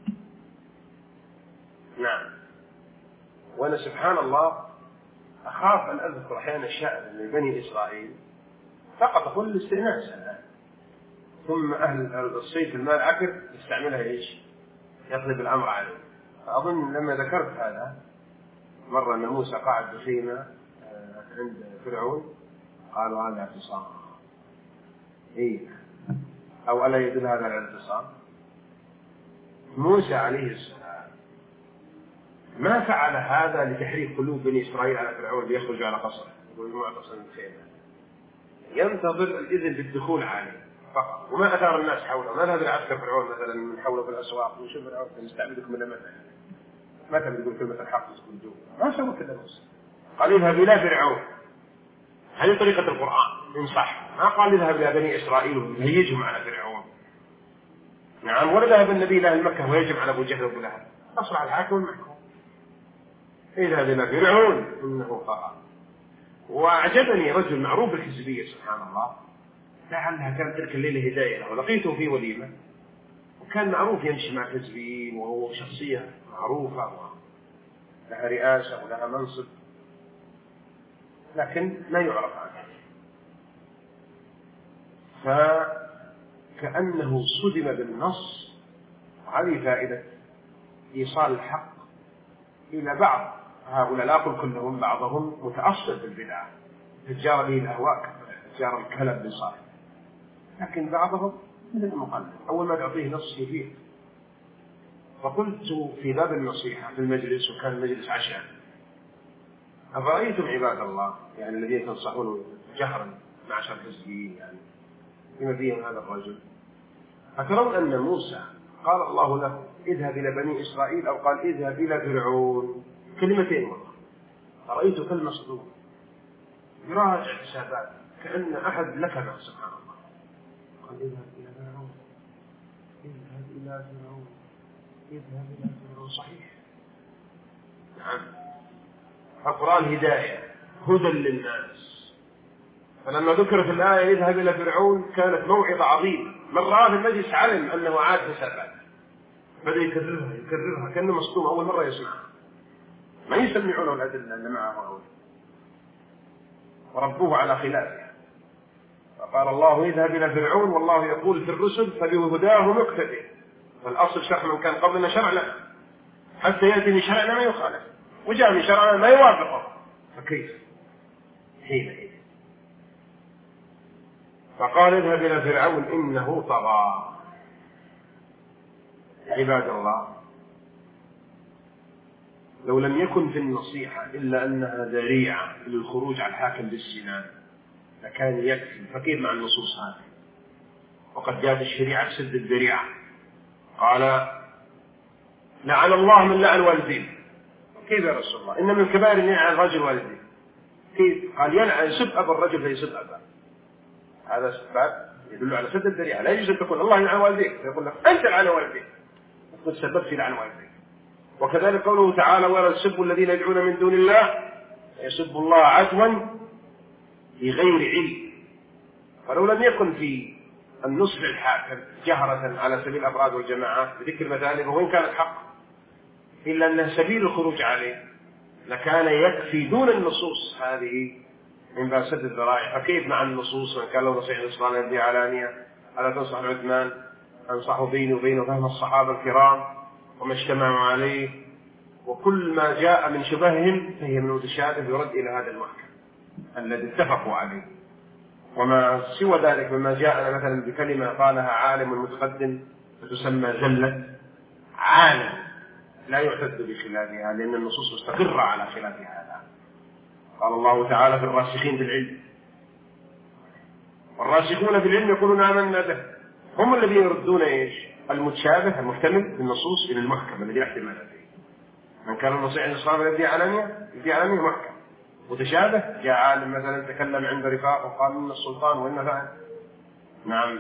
نعم. وأنا سبحان الله أخاف أن أذكر أحيانا الشعر من بني إسرائيل فقط كل الاستئناس الآن، ثم أهل الصيف المال عكر يستعملها إيش يطلب الأمر عليه. أظن لما ذكرت هذا مرة أن موسى قاعد بخيمة عند فرعون قالوا هذا اعتصام. إيه أو ألا يدل هذا على الاعتصام؟ موسى عليه السلام ما فعل هذا لتحريك قلوب بني إسرائيل على فرعون ليخرجوا على قصره ويعتصم الخيمة، ينتظر الإذن بالدخول عليه فقط، وما أثار الناس حوله. ما ذهب العسكر فرعون مثلا من حوله في الأسواق وشوف فرعون نستعبدكم من متى متى بيقول كلمة الحق تكون جوا، ما سوى كذا موسى. قال اذهب إلى فرعون. هذه طريقة القرآن إن صح، ما قال اذهب إلى بني إسرائيل ويهيجهم على فرعون. نعم، ولا ذهب النبي إلى مكة ويهجم على أبو جهل وأبو لهب، أصبح الحاكم المحكوم. اذهب إلى فرعون إنه طغى. وأعجبني رجل معروف بالحزبية سبحان الله، لعلها كانت تلك الليلة هداية له، ولقيته في وليمة وكان معروف يمشي مع الحزبيين وهو شخصية معروفة ولها رئاسة ولها منصب، لكن لا يعرف عنه. فكأنه صدم بالنص. هذه فائدة إيصال الحق إلى بعض هؤلاء، لا أقول كلهم، بعضهم متأصل بالبدعة تجار به الأهواء تجار الكلب بالصالح، لكن بعضهم من المقلد أول ما تعطيه نص يفيد. فقلت في باب النصيحة في المجلس، وكان المجلس عشاء، أفرأيتم عباد الله يعني الذين تنصحون جهرا معشر الحزبيين يعني بما فيهم هذا الرجل، أترون أن موسى قال الله له اذهب إلى بني إسرائيل أو قال اذهب إلى فرعون؟ كلمتين والله. رأيت كالمصدوم يراجع حسابات كأن أحد لكنا سبحان الله. قال اذهب إلى فرعون، اذهب إلى فرعون، اذهب إلى فرعون. صحيح، نعم، القرآن هداية هدى للناس. فلما ذكر في الآية اذهب إلى فرعون كانت موعظة عظيمة، من رأى في المجلس علم أنه عاد حسابات، بدأ يكررها يكررها كأنه مصدوم أول مرة يسمعها، ما يسمعونه الأدلة اللي معه أول، وربوه على خلافه. فقال الله اذهب إلى فرعون، والله يقول في الرسل فبهداه مقتدي. فالأصل شرع من كان قبلنا شرع لنا حتى يأتي من شرعنا ما يخالف، وجاء من شرعنا ما يوافقه، فكيف حينئذ؟ فقال اذهب إلى فرعون إنه طغى. عباد الله، لو لم يكن في النصيحة إلا أنها ذريعة للخروج على الحاكم بالسنان لكان يكفي. فكيف مع النصوص هذه؟ وقد جاءت الشريعة تسد الذريعة. قال لعن الله من لعن والديه. كيف يا رسول الله؟ إن من الكبائر أن يلعن الرجل والديه. كيف؟ قال يلعن يسب أبا الرجل فيسب أباه. هذا سبب يدل على سد الذريعة. لا يجوز أن تقول الله يلعن والديك فيقول لك أنت لعن والديك، تقول سببت في لعن والديك. وكذلك قوله تعالى ولا تسبوا الذين يدعون من دون الله يسبوا الله عدوا بغير علم. فلو لم يكن في النصح الحاكم جهرة على سبيل الأفراد والجماعات بذكر مذالبه وإن كانت حق، إلا أنه سبيل الخروج عليه، لكان يكفي دون النصوص هذه من باب سد الذرائع. فكيف مع النصوص؟ من كان له نصيحة الإسلام يبدي علانية ألا تنصح عثمان؟ أنصحه بيني وبينه فهم الصحابة الكرام وما اجتمعوا عليه، وكل ما جاء من شبههم فهي من متشابه يرد إلى هذا المحكم الذي اتفقوا عليه. وما سوى ذلك مما جاءنا مثلا بكلمة قالها عالم متقدم فتسمى زلة، عالم لا يعتد بخلافها لأن النصوص مستقرة على خلاف هذا. قال الله تعالى في الراسخين في العلم، والراسخون في العلم يقولون آمنا به، هم الذين يردون ايش؟ المتشابه المحتمل بالنصوص إلى المحكم الذي لا احتمال فيه. من كان النصيحة الإسلام يبدي علانية يبدي علانية محكم، متشابه جاء عالم مثلا تكلم عند رفاق وقال إن السلطان وإن فعل. نعم.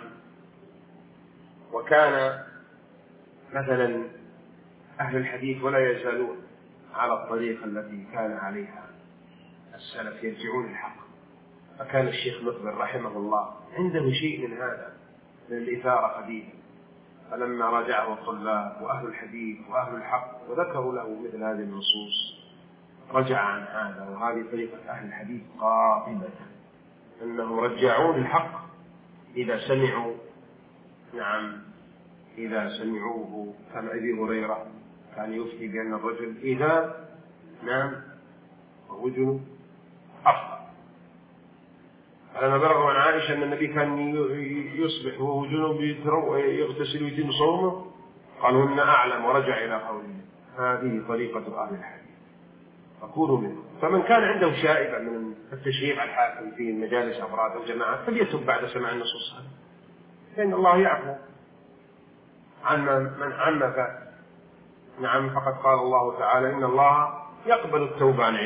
وكان مثلا أهل الحديث ولا يزالون على الطريقة التي كان عليها السلف يرجعون الحق. فكان الشيخ مقبل رحمه الله عنده شيء من هذا من الإثارة قديما، فلما راجعه الطلاب وأهل الحديث وأهل الحق وذكروا له مثل هذه النصوص رجع عن هذا. وهذه طريقة أهل الحديث قائمة، أنهم رجعون الحق إذا سمعوا، نعم إذا سمعوه. كان أبي هريرة كان يفتي بأن الرجل إذا نام ووجهه أفضل. فلما بلغوا عن عائشة أن النبي كان يصبح وهو جنوب يغتسل ويتم صومه قالوا إن أعلم، ورجع إلى قوله. هذه طريقة أهل الحديث فكونوا منه. فمن كان عنده شائبة من التشريع الحاكم في مجالس أفراد وجماعات فليتب بعد سماع النصوص هذه، فإن الله يعفو عما من عما فات. نعم، فقد قال الله تعالى إن الله يقبل التوبة عن عباده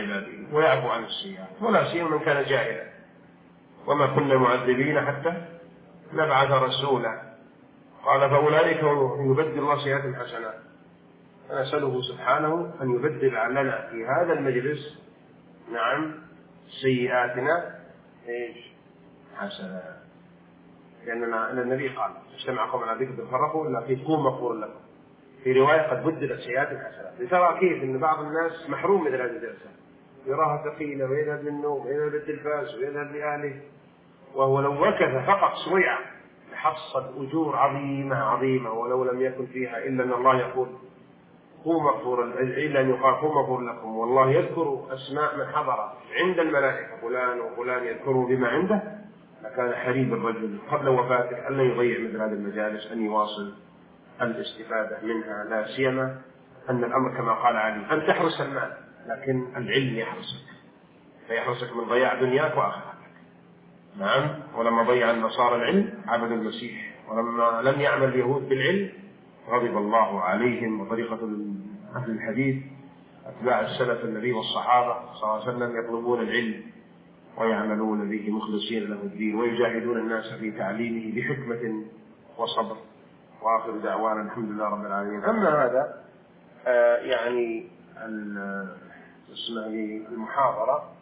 ويعفو عن السيئات، ولا سيما من كان جاهلا. وما كنا معذبين حتى نبعث رسولا. قال فأولئك يبدل الله سيئات حسنات. فنسأله سبحانه أن يبدل لنا في هذا المجلس نعم سيئاتنا ايش؟ حسنات. لأننا النبي قال اجتمع قوم على ذكر تفرقوا إلا في قوم مغفور لكم. في رواية قد بدلت سيئات حسنات. لترى كيف أن بعض الناس محروم من هذه الجلسة، يراها ثقيلة ويذهب للنوم ويذهب للتلفاز ويذهب لأهله، وهو لو ركز فقط سويعة لحصل أجور عظيمة عظيمة، ولو لم يكن فيها إلا أن الله يقول قوم مغفور إلا أن يقال قوم مغفور لكم، والله يذكر أسماء من حضر عند الملائكة فلان وفلان يذكروا بما عنده، لكان حريب الرجل قبل وفاته ألا يضيع مثل هذه المجالس، أن يواصل الاستفادة منها، لا سيما أن الأمر كما قال علي أن تحرس المال، لكن العلم يحرسك، فيحرسك من ضياع دنياك وآخرتك. نعم. ولما ضيع النصارى العلم عبدوا المسيح، ولما لم يعمل اليهود بالعلم غضب الله عليهم. وطريقة أهل الحديث أتباع السلف النبي والصحابة صلى الله عليه وسلم يطلبون العلم ويعملون به مخلصين له الدين، ويجاهدون الناس في تعليمه بحكمة وصبر. وآخر دعوانا الحمد لله رب العالمين. أما هذا آه يعني اسمه المحاضرة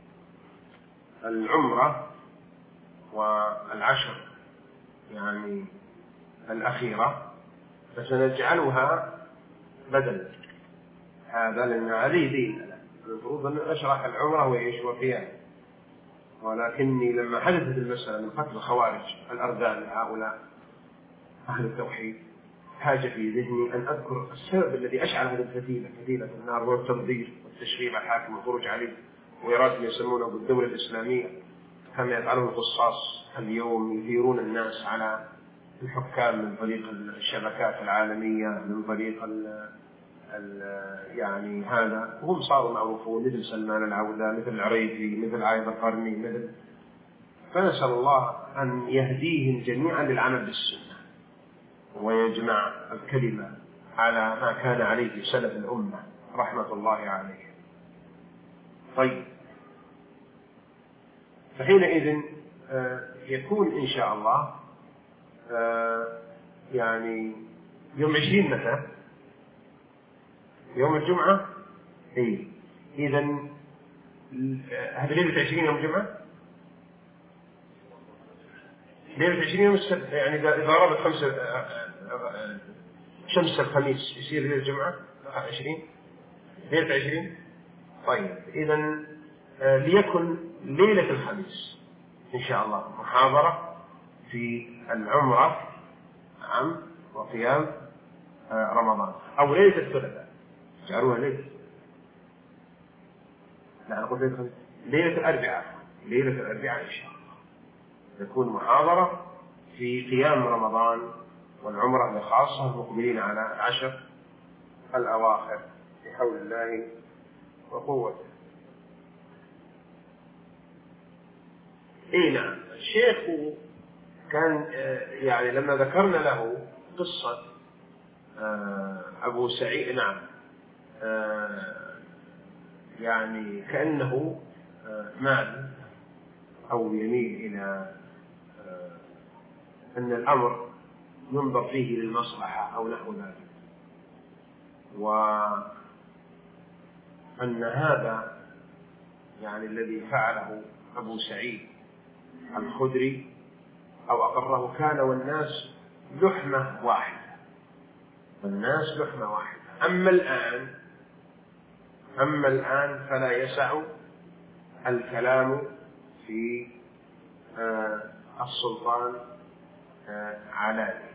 العمرة والعشر يعني الأخيرة، فسنجعلها بدل هذا، لأن عليه دين. المفروض أن أشرح العمرة وإيش وفيها، ولكني لما حدثت المسألة من قتل الخوارج الأرذال هؤلاء أهل التوحيد، حاجة في ذهني أن أذكر السبب الذي أشعل هذه الفتيلة، فتيلة النار، والتنظير والتشريب على الحاكم والخروج عليه، وإرادة يسمونه بالدولة الإسلامية كما يفعله القصاص اليوم، يثيرون الناس على الحكام من طريق الشبكات العالمية، من طريق ال ال يعني هذا، وهم صاروا معروفون مثل سلمان العودة، مثل العريفي، مثل عايض القرني، مثل. فنسأل الله أن يهديهم جميعا للعمل بالسنة، ويجمع الكلمة على ما كان عليه سلف الأمة رحمة الله عليه. طيب، فحينئذ يكون إن شاء الله يعني يوم عشرين متى؟ يوم الجمعة. إيه إذن هذا ليلة عشرين يوم الجمعة، ليلة عشرين يوم السبت، يعني إذا غربت خمسة شمس الخميس يصير ليلة الجمعة عشرين، ليلة عشرين. طيب إذن ليكن ليلة الخميس إن شاء الله محاضرة في العمرة عام وقيام رمضان، أو ليلة الثلاثاء جعلوها ليلة، لا أقول ليلة الخميس، ليلة الأربعاء، ليلة الأربعاء إن شاء الله تكون محاضرة في قيام رمضان والعمرة الخاصة، مقبلين على عشر الأواخر بحول الله وقوته. إيه نعم. الشيخ كان يعني لما ذكرنا له قصة أبو سعيد، نعم، يعني كأنه مال أو يميل إلى أن الأمر ينظر فيه للمصلحة أو نحو ذلك، وأن هذا يعني الذي فعله أبو سعيد الخدري أو أقره كان والناس لحمة واحدة، والناس لحمة واحدة. أما الآن أما الآن فلا يسع الكلام في آه السلطان آه علاني.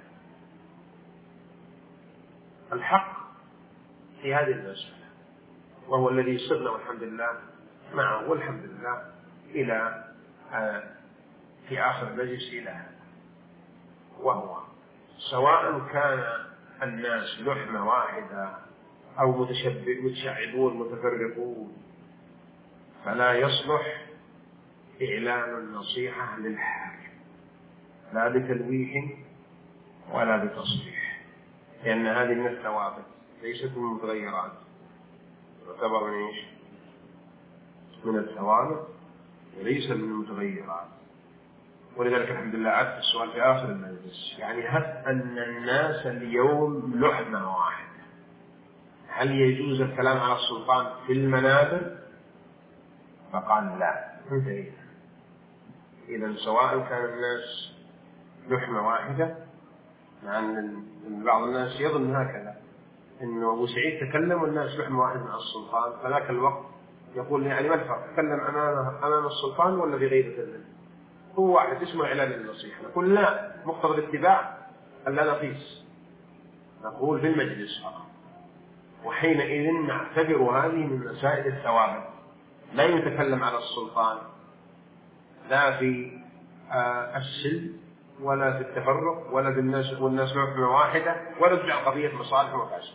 الحق في هذه المسألة، وهو الذي صرنا والحمد لله معه والحمد لله إلى آه في آخر المجلس إلى هذا، وهو سواء كان الناس لحمة واحدة أو متشعبون متفرقون، فلا يصلح إعلان النصيحة للحاكم لا بتلويح ولا بتصريح، لأن هذه من الثوابت ليست من المتغيرات، تعتبر من إيش؟ من الثوابت وليس من المتغيرات. ولذلك الحمد لله عدت السؤال في آخر المجلس، يعني هب أن الناس اليوم لحمة واحدة، هل يجوز الكلام على السلطان في المنابر؟ فقال لا، انتهينا. إذا سواء كان الناس لحمة واحدة، مع أن بعض الناس يظن هكذا، إنه أبو سعيد تكلم والناس لحمة واحدة مع السلطان، فذاك الوقت يقول يعني ما الفرق، تكلم أمامه أمام السلطان ولا في غيبة منه؟ هو واحد اسمه إعلان النصيحة. نقول لا، مقتضى الاتباع ألا نقيس، نقول في المجلس فقط، وحينئذ نعتبر هذه من مسائل الثوابت. لا يتكلم على السلطان لا في آه السلم ولا في التفرق ولا في الناس والناس لحمة واحدة، ولا ترجع قضية مصالح ومفاسد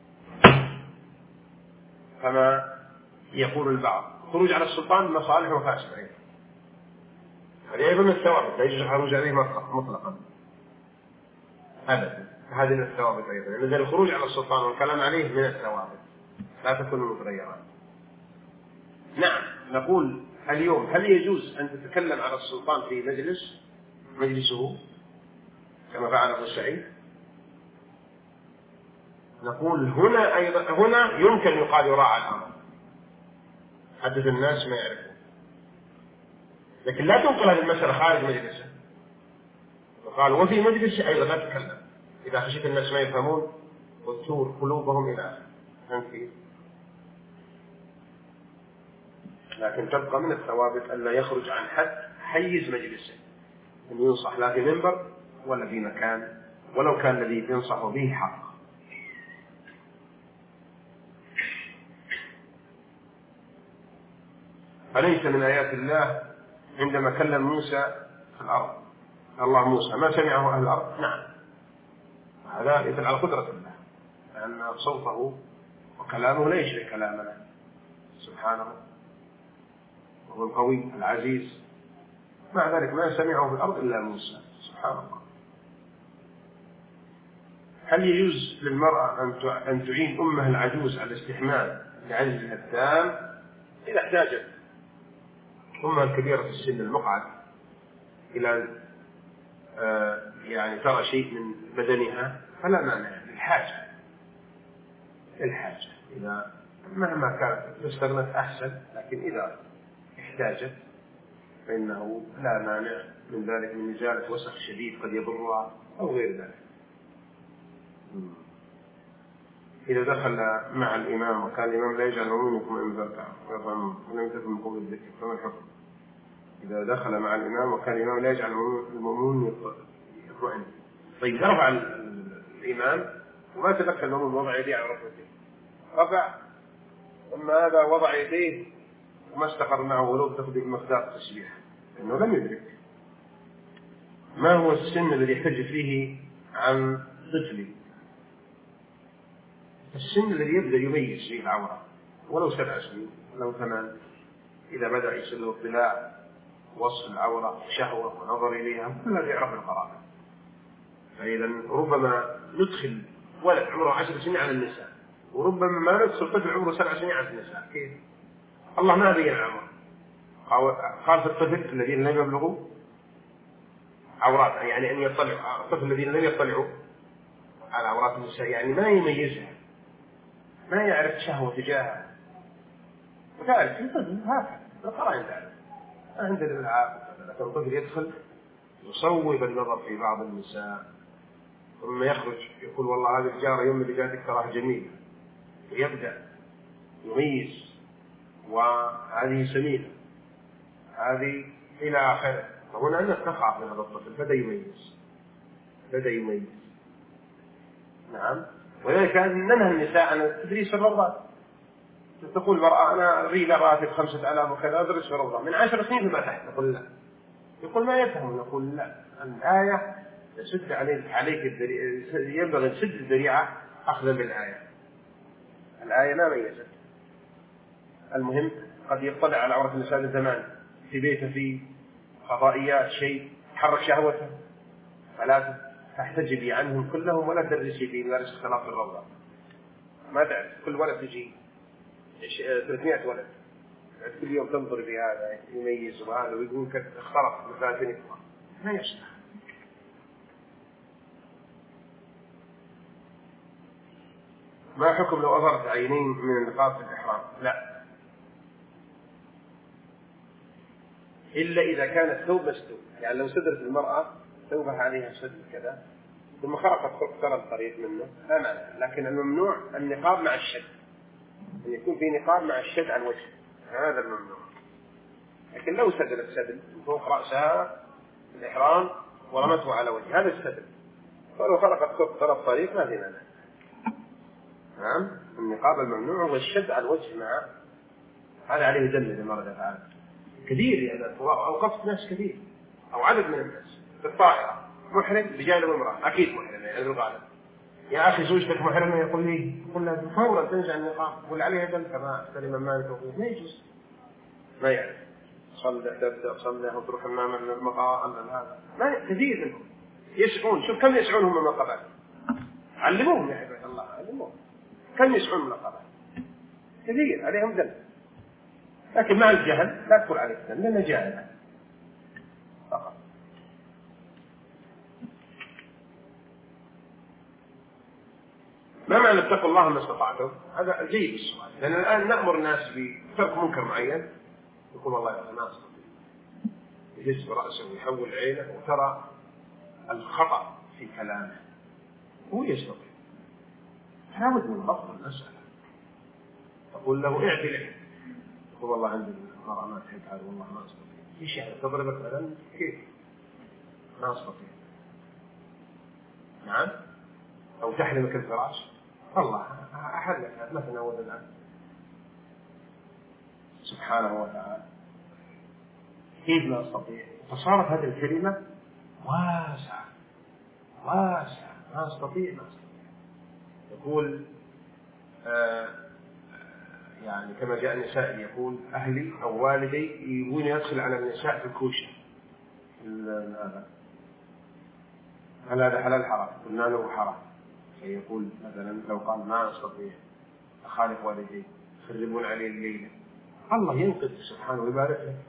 كما يقول البعض. خروج على السلطان مصالح ومفاسد أيضا، هذه أيضا من الثوابت، لا يجوز الخروج عليه مطلقا أبدا. هذه من الثوابت أيضا، يعني الخروج على السلطان والكلام عليه من الثوابت، لا تكون متغيرات. نعم، نقول اليوم هل يجوز أن تتكلم على السلطان في مجلس مجلسه كما فعل ابو سعيد؟ نقول هنا أيضا هنا يمكن يقال يراعى الأمر، حدث الناس ما يعرفون، لكن لا تنقل هذه المسألة خارج مجلسه. وقال وفي مجلسه أيضا لا تتكلم إذا خشيت الناس ما يفهمون وتثور قلوبهم إلى آخره. لكن تبقى من الثوابت ألا يخرج عن حد حيز مجلسه، أن ينصح لا في منبر ولا في مكان، ولو كان الذي ينصح به حق. أليس من آيات الله عندما كلم موسى في الأرض الله موسى ما سمعه أهل الأرض؟ نعم، هذا يدل على قدرة الله، لأن صوته وكلامه لا يشبه كلامنا سبحانه، وهو القوي العزيز. مع ذلك ما سمعه في الأرض إلا موسى سبحان الله. هل يجوز للمرأة أن تعين أمها العجوز على الاستحمام لعجزها التام إذا احتاجت أمها الكبيرة في السن المقعد إلى آه يعني ترى شيء من بدنها؟ فلا مانع للحاجة، الحاجة إذا مهما كانت استغنت أحسن، لكن إذا احتاجت فإنه لا مانع من ذلك، من إزالة وسخ شديد قد يضرها أو غير ذلك. إذا دخل مع الإمام وكان الإمام لا يجعل منكم إن ذكر ولم تكن قبل الذكر فما الحكم؟ إذا دخل مع الإمام وكان الإمام لا يجعل المأمون يطمئن. طيب رفع الإمام وما تذكر المأمون وضع يديه على ركبته، رفع، أما هذا وضع يديه وما استقر معه ولو تقدم مقدار التسبيح إنه لم يدرك. ما هو السن الذي يحتج فيه عن طفل؟ السن الذي يبدأ يميز فيه العورة، ولو سبع سنين ولو ثمان، إذا بدأ يصل له اطلاع وصف العورة شهوة ونظر إليها كل هذا يعرف القرابة. فإذا ربما ندخل ولد عمره عشر سنين على النساء، وربما ما ندخل طفل عمره سبع سنين على النساء. كيف؟ الله ما بين عمره، قال في الطفل الذين لم يبلغوا عورات، يعني أن يطلع الطفل الذين لم يطلعوا على عورات النساء، يعني ما يميزها، ما يعرف شهوة تجاهها، وتعرف الطفل هكذا القرائن تعرف عندنا العاب. لكن الطفل يدخل يصوب النظر في بعض النساء، ثم يخرج يقول والله هذه الجارة يوم اللي جاتك تراها جميلة، ويبدأ يميز، وهذه سمينة، هذه إلى آخره. فهنا أنك تخاف من هذا الطفل، بدأ يميز بدأ يميز نعم. ولذلك ننهى النساء عن التدريس في الروضات. تقول المرأة أنا أريد راتب خمسة آلاف وكذا أدرس في الروضة من عشر سنين فما تحت، نقول لا. يقول ما يفهم، نقول لا، الآية تسد عليك عليك ينبغي تسد الذريعة أخذا بالآية. الآية ما ميزت. المهم قد يطلع على عورة النساء زمان في بيته في فضائيات شيء تحرك شهوته، فلا تحتجبي عنهم كلهم ولا تدرسي في مدارس اختلاط الروضة. ما تعرف كل ولد تجي ثلاثمائة ولد كل يوم تنظر في هذا يميز وهذا ويقول اخترق مفاتن إخوان، ما يصلح. ما حكم لو أظهرت عينين من النقاب في الإحرام؟ لا، إلا إذا كان الثوب مسدود، يعني لو سدرت المرأة ثوبها عليها سد كذا ثم خرقت خرق الطريق منه لا مانع، لكن الممنوع النقاب مع الشد، أن يكون في نقاب مع الشد على الوجه، هذا الممنوع. لكن لو سدلت سدل من فوق رأسها الإحرام ورمته على وجه، هذا السدل، ولو خرقت خرق الطريق ما في مانع. نعم، النقاب الممنوع هو الشد على الوجه مع هذا عليه دم إذا مرض تعالى كثير، يعني أوقفت ناس كثير أو عدد من الناس في الطائرة محرم بجانب امرأة، أكيد محرم يعني الغالب، يا أخي زوجتك محرمة، يقول لي يقول لها فورا تنزع النقاب، يقول عليها دم كما أحترم أمانته، ما يجوز، ما يعرف صلى تبدأ صلى وتروح أمام المقام هذا، ما كثير منهم يسعون. شوف كم يسعونهم من النقابات، علموهم يا حبيب الله، علموهم كم يسعون من النقابات، كثير عليهم دم. لكن مع الجهل لا تقول عليه دم لأنه جاهل فقط. ما معنى اتقوا الله ما استطعتم؟ هذا جيد السؤال، لأن الآن نأمر الناس بترك منكر معين، يقول والله يا ناس يجلس برأسه ويحول عينه وترى الخطأ في كلامه هو يستطيع، حاول من ضبط المسألة، تقول له اعتلع، يقول والله عندي المرأة ما تحب هذا والله ما أستطيع، إيش يعني تضربك مثلا كيف؟ ما أستطيع. نعم، أو تحرمك الفراش، الله أحد لك ما تناول الآن سبحانه وتعالى، كيف لا أستطيع؟ فصارت هذه الكلمة واسعة واسعة، ما أستطيع ما أستطيع. يقول آه يعني كما جاء النساء يقول أهلي أو والدي يبون يدخل على النساء في الكوشة، هذا هل هذا حلال حرام؟ قلنا له حرام، فيقول مثلا لو قال ما أستطيع أخالف والدي يخربون عليه الليلة، الله ينقذ سبحانه ويبارك له.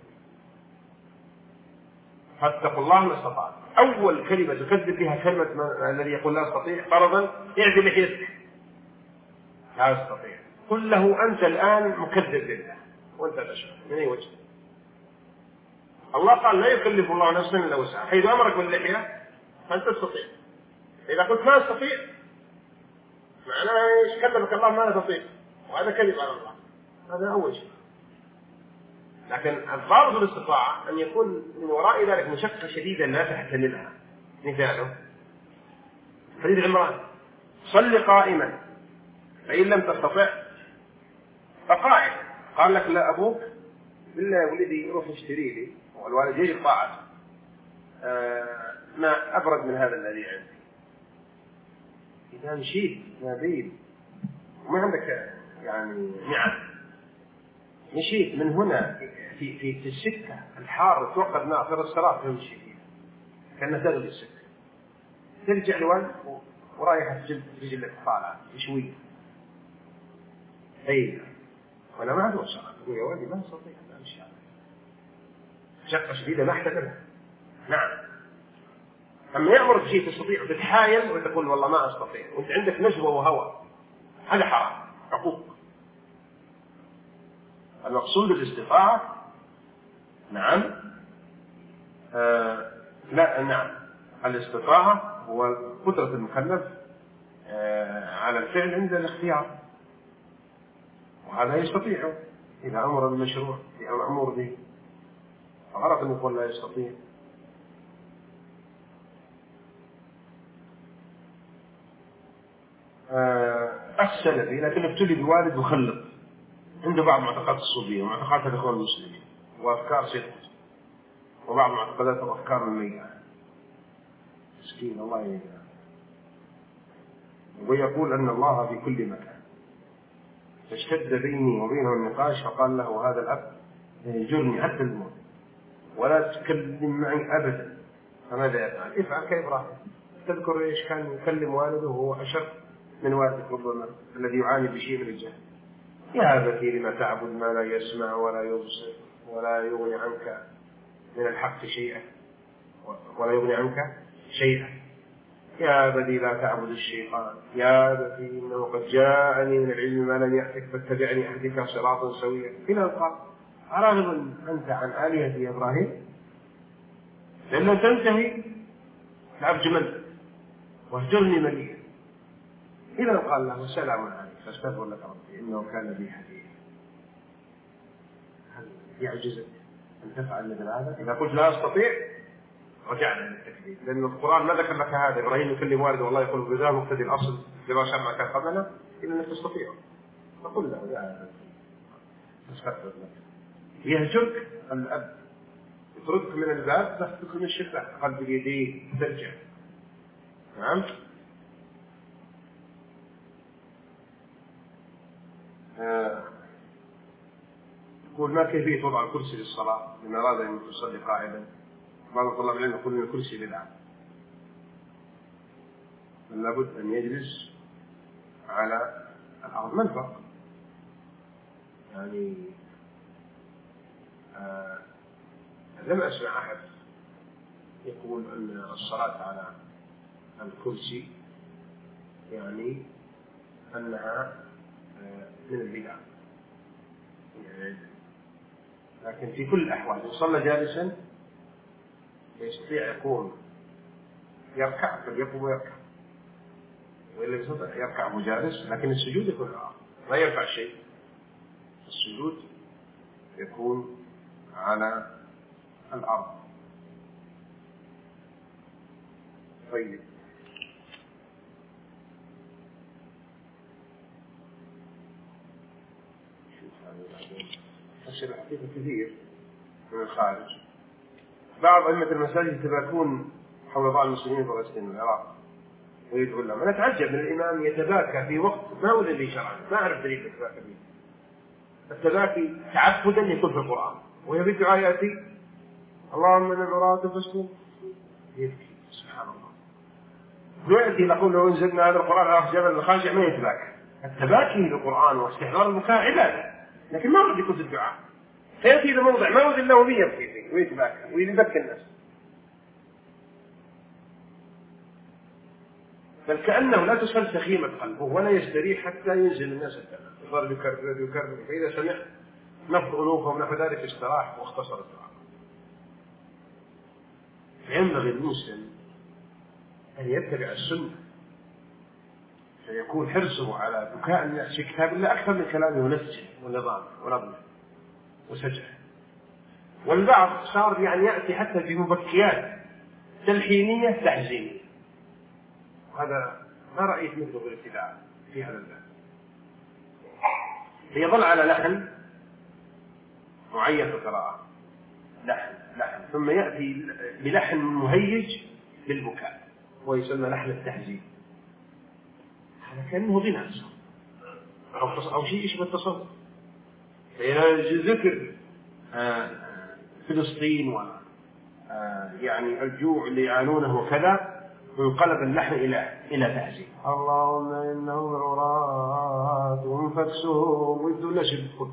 فاتقوا الله ما استطعت. أول كلمة تكذب بها كلمة الذي يقول لا أستطيع، فرضا اعدل لحيتك لا أستطيع، قل له أنت الآن مكذب بالله وأنت تشعر من أي وجه؟ الله قال لا يكلف الله نفسا إلا وسعها، حيث أمرك باللحية فأنت تستطيع. إذا قلت ما أستطيع معناه إيش؟ كلفك الله ما تستطيع، وهذا كذب على الله، هذا أول شيء. لكن الضابط الاستطاعة أن يكون من وراء ذلك مشقة شديدة لا تحتملها. مثاله حديث عمران صل قائما فإن لم تستطع فقاعد، قال لك لا أبوك بالله ولدي يروح يشتري لي والوالد يجب طاعته آه ما أبرد من هذا الذي عندي. إذا مشيت نبيل وما عندك يعني نعم، مشيت من هنا في في في السكة الحارة توقد ناصر الصراط تمشي فيها كأنها تغلي السكة، ترجع لوين ورايحة رجلك طالعة شوي أي وأنا ما أدري صراحة أقول يا ولدي ما أستطيع أن أمشي شقة شديدة ما أحتملها. نعم، أما يأمرك شيء تستطيع وتتحايل وتقول والله ما أستطيع وأنت عندك نشوة وهوى، هذا حرام عقوق. المقصود بالاستطاعة نعم آه لا نعم الاستطاعة هو قدرة المكلف آه على الفعل عند الاختيار، وهذا يستطيع إذا أمر بالمشروع في أمر به، فغلط أن يقول لا يستطيع. آه أحسن فيه لكن ابتلي بوالد مخلط عنده بعض معتقدات الصوفية ومعتقدات الإخوان المسلمين وأفكار صدق وبعض معتقدات وأفكار المية، مسكين الله يهديه. ويقول أن الله في كل مكان، فاشتد بيني وبينه النقاش فقال له هذا الأب يهجرني حتى الموت ولا تكلم معي أبدا، فماذا يفعل؟ افعل كيف راح. تذكر إيش كان يكلم والده وهو أشر من والدك ربما الذي يعاني بشيء من الجهل، يا أبتي لم تعبد ما لا يسمع ولا يبصر ولا يغني عنك من الحق شيئا ولا يغني عنك شيئا. يا أبتي لا تعبد الشيطان. يا أبتي إنه قد جاءني من العلم ما لم يأتك فاتبعني أهدك صراطا سويا. إلى قال راغب أنت عن آلهتي يا إبراهيم؟ لأن تنتهي لأرجمنك واهجرني مليا. إذا قال له سلام عليك فاستغفر لك ربي إنه كان بي حفيا. هل يعجزك أن تفعل مثل هذا؟ إذا قلت لا أستطيع رجعنا للتكذيب، لأن القرآن ما ذكر لك هذا. إبراهيم يكلم والده والله يقول بذا مقتدي الأصل لما شاء كان قبلنا إلا أنك تستطيع. فقل له لا أستغفر لك. يهجرك الأب يطردك من الباب تحتك من الشفاء قلب اليدين ترجع. نعم. يقول ما كيفية وضع الكرسي للصلاة لمن أراد أن يصلي قاعدا؟ بعض طلاب العلم يقول أن الكرسي بدعة، بل لابد أن يجلس على الأرض. ما الفرق؟ يعني آه لم أسمع أحد يقول أن الصلاة على الكرسي يعني أنها آه من البدع. يعني لكن في كل الأحوال إن صلى جالسا يستطيع يقوم يركع فليقوم ويركع، وإلا يستطيع يركع مجالس، لكن السجود يكون الأرض لا يرفع شيء. السجود يكون على الأرض. طيب أسئلة حقيقة كثير من الخارج. بعض أئمة المساجد يتباكون حول بعض المسلمين في فلسطين والعراق ويدعو لهم. أنا أتعجب من الإمام يتباكى في وقت ما هو الذي شرعا، ما أعرف دليل التباكي فيه. التباكي تعبدا يكون في القرآن، وهي في الدعاء يأتي اللهم من العراة فاسكن يبكي. سبحان الله. ويأتي نقول لو أنزلنا هذا القرآن على جبل الخاشع ما يتباكى. التباكي للقرآن واستحضار البكاء عبادة، لكن ما رد يكون في الدعاء. فيأتي إلى موضع ما وجد له به يبكي فيه ويتباكى ويبكي الناس، بل كأنه لا تسل سخيمة قلبه ولا يستريح حتى ينزل الناس الكلام. يظل يكرر يكرر، فإذا سمع نفض أنوفهم نحو ذلك استراح واختصر الدعاء. فينبغي المسلم أن يتبع السنة فيكون حرصه على بكاء الناس في كتاب الله أكثر من كلامه ونفسه ونظامه ونظمه وسجعه. والبعض صار يعني يأتي حتى في مبكيات تلحينية تحزينية، وهذا ما رأيت مثله بالابتداع في هذا الباب. فيظل على لحن معين في القراءة، لحن لحن ثم يأتي بلحن مهيج للبكاء ويسمى لحن التحزين. هذا كأنه غنى أو, أو شيء يشبه التصوف. فإذا ذكر فلسطين و يعني الجوع اللي يعانونه وكذا انقلب اللحن إلى إلى تحزين. اللهم إنهم العراة وانفكسهم ويبدو نشد الكل.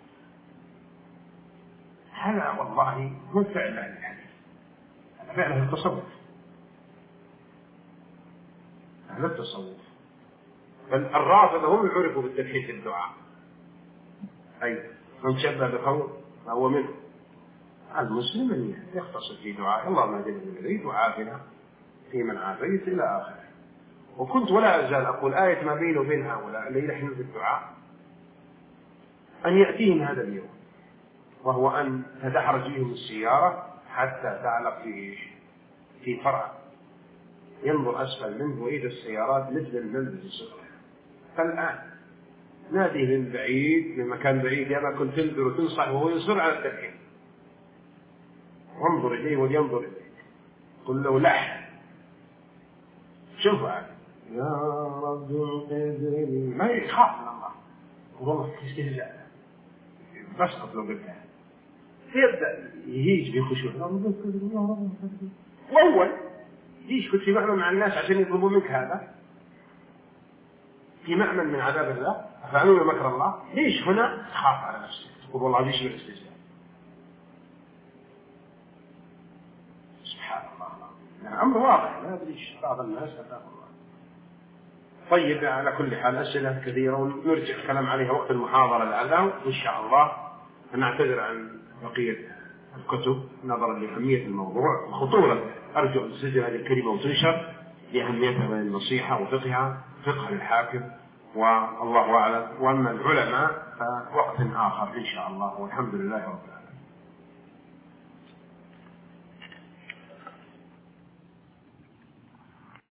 هذا والله مو فعل أهل الحديث، هذا فعل أهل التصوف. أهل التصوف بل الرافضة هم يعرفوا بالتلحين في الدعاء. أي من شبه بقوم فهو منه. المسلم اللي يختصر في دعاء اللهم اهدنا من هديت وعافنا في من عافيت إلى آخره. وكنت ولا أزال أقول آية ما بيني وبين هؤلاء اللي يلحنوا في الدعاء أن يأتيهم هذا اليوم، وهو أن تدحرج بهم السيارة حتى تعلق في في فرع ينظر أسفل منه وإذا السيارات مثل المنزل الصغير. فالآن ناديه من بعيد من مكان بعيد يا ما كنت تنذر وتنصح وهو يصر على التلحين، وانظر إليه ولينظر إليه. قل له لحن شوف هذا يا رب انقذني، ما يخاف من الله والله استهزاء بسقط له بالله. يبدأ يهيج بخشوع يا رب انقذني يا رب انقذني، وأول يشكت في معنى مع الناس عشان يطلبوا منك هذا. في مأمن من عذاب الله، أفأمنوا مكر الله. ليش هنا تخاف على نفسك تقول والله هذا يشبه الاستهزاء؟ سبحان الله، يعني أمر واضح لا أدري إيش بعض الناس أتاه الله. طيب على كل حال أسئلة كثيرة ونرجع الكلام عليها وقت المحاضرة لعله إن شاء الله. نعتذر عن بقية الكتب نظرا لأهمية الموضوع وخطورة. أرجو أن تسجل هذه الكلمة وتنشر لأهميتها من النصيحة وفقهها، فقه الحاكم والله أعلم. وأما العلماء فوقت آخر إن شاء الله، والحمد لله رب العالمين.